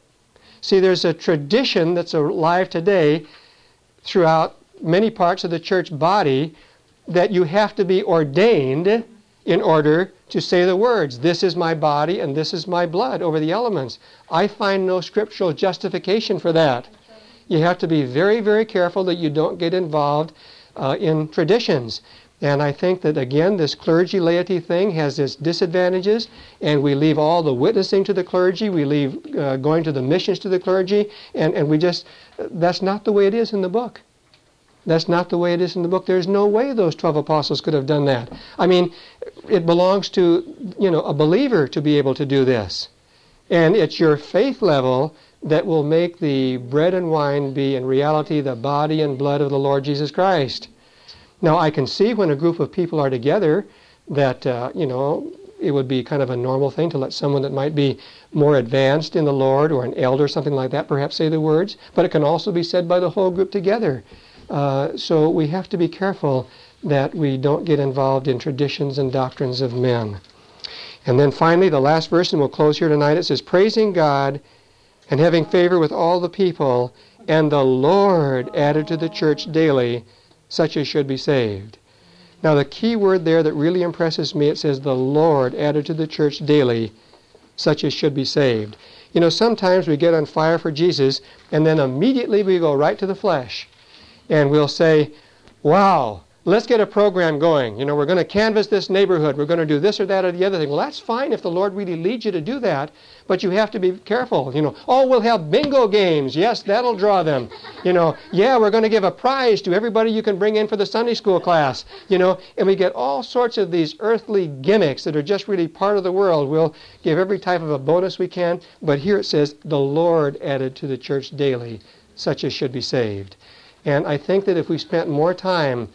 See, there's a tradition that's alive today throughout many parts of the church body that you have to be ordained in order to say the words, this is my body and this is my blood, over the elements. I find no scriptural justification for that. You have to be very, very careful that you don't get involved uh, in traditions. And I think that, again, this clergy laity thing has its disadvantages, and we leave all the witnessing to the clergy, we leave uh, going to the missions to the clergy, and, and we just, that's not the way it is in the book. That's not the way it is in the book. There's no way those twelve apostles could have done that. I mean, it belongs to, you know, a believer to be able to do this. And it's your faith level that will make the bread and wine be in reality the body and blood of the Lord Jesus Christ. Now, I can see when a group of people are together that, uh, you know, it would be kind of a normal thing to let someone that might be more advanced in the Lord or an elder or something like that perhaps say the words, but it can also be said by the whole group together. Uh, so we have to be careful that we don't get involved in traditions and doctrines of men. And then finally, the last verse, and we'll close here tonight, it says, praising God and having favor with all the people, and the Lord added to the church daily such as should be saved. Now the key word there that really impresses me, it says the Lord added to the church daily such as should be saved. You know, sometimes we get on fire for Jesus and then immediately we go right to the flesh. And we'll say, wow, let's get a program going. You know, we're going to canvass this neighborhood. We're going to do this or that or the other thing. Well, that's fine if the Lord really leads you to do that, but you have to be careful. You know, oh, we'll have bingo games. Yes, that'll draw them. You know, yeah, we're going to give a prize to everybody you can bring in for the Sunday school class. You know, and we get all sorts of these earthly gimmicks that are just really part of the world. We'll give every type of a bonus we can, but here it says, the Lord added to the church daily such as should be saved. And I think that if we spent more time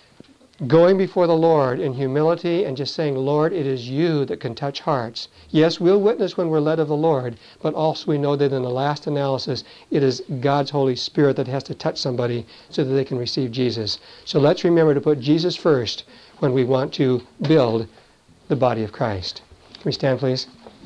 going before the Lord in humility and just saying, Lord, it is you that can touch hearts. Yes, we'll witness when we're led of the Lord, but also we know that in the last analysis, it is God's Holy Spirit that has to touch somebody so that they can receive Jesus. So let's remember to put Jesus first when we want to build the body of Christ. Can we stand, please?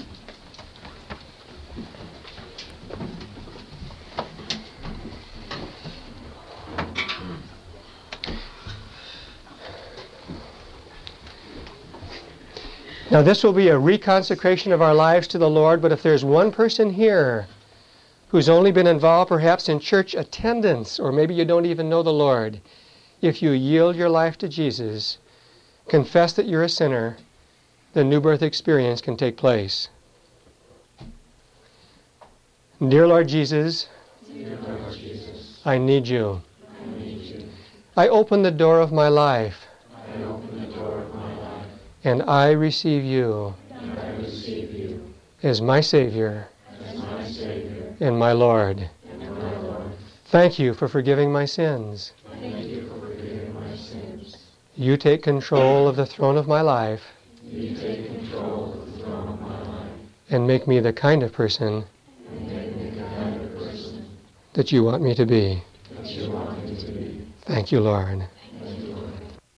Now this will be a reconsecration of our lives to the Lord, but if there's one person here who's only been involved perhaps in church attendance, or maybe you don't even know the Lord, if you yield your life to Jesus, confess that you're a sinner, the new birth experience can take place. Dear Lord Jesus, Dear Lord Jesus, I need you. I need you. I open the door of my life. I open the door of my life. And I receive you And I receive you as my Savior as my Savior and my Lord. and my Lord. Thank you for forgiving my sins. Thank you for forgiving my sins. You take control of the throne of my life You take control of the throne of my life and make me the kind of person and make me the kind of person that you want me to be. that you want me to be. Thank you, Lord.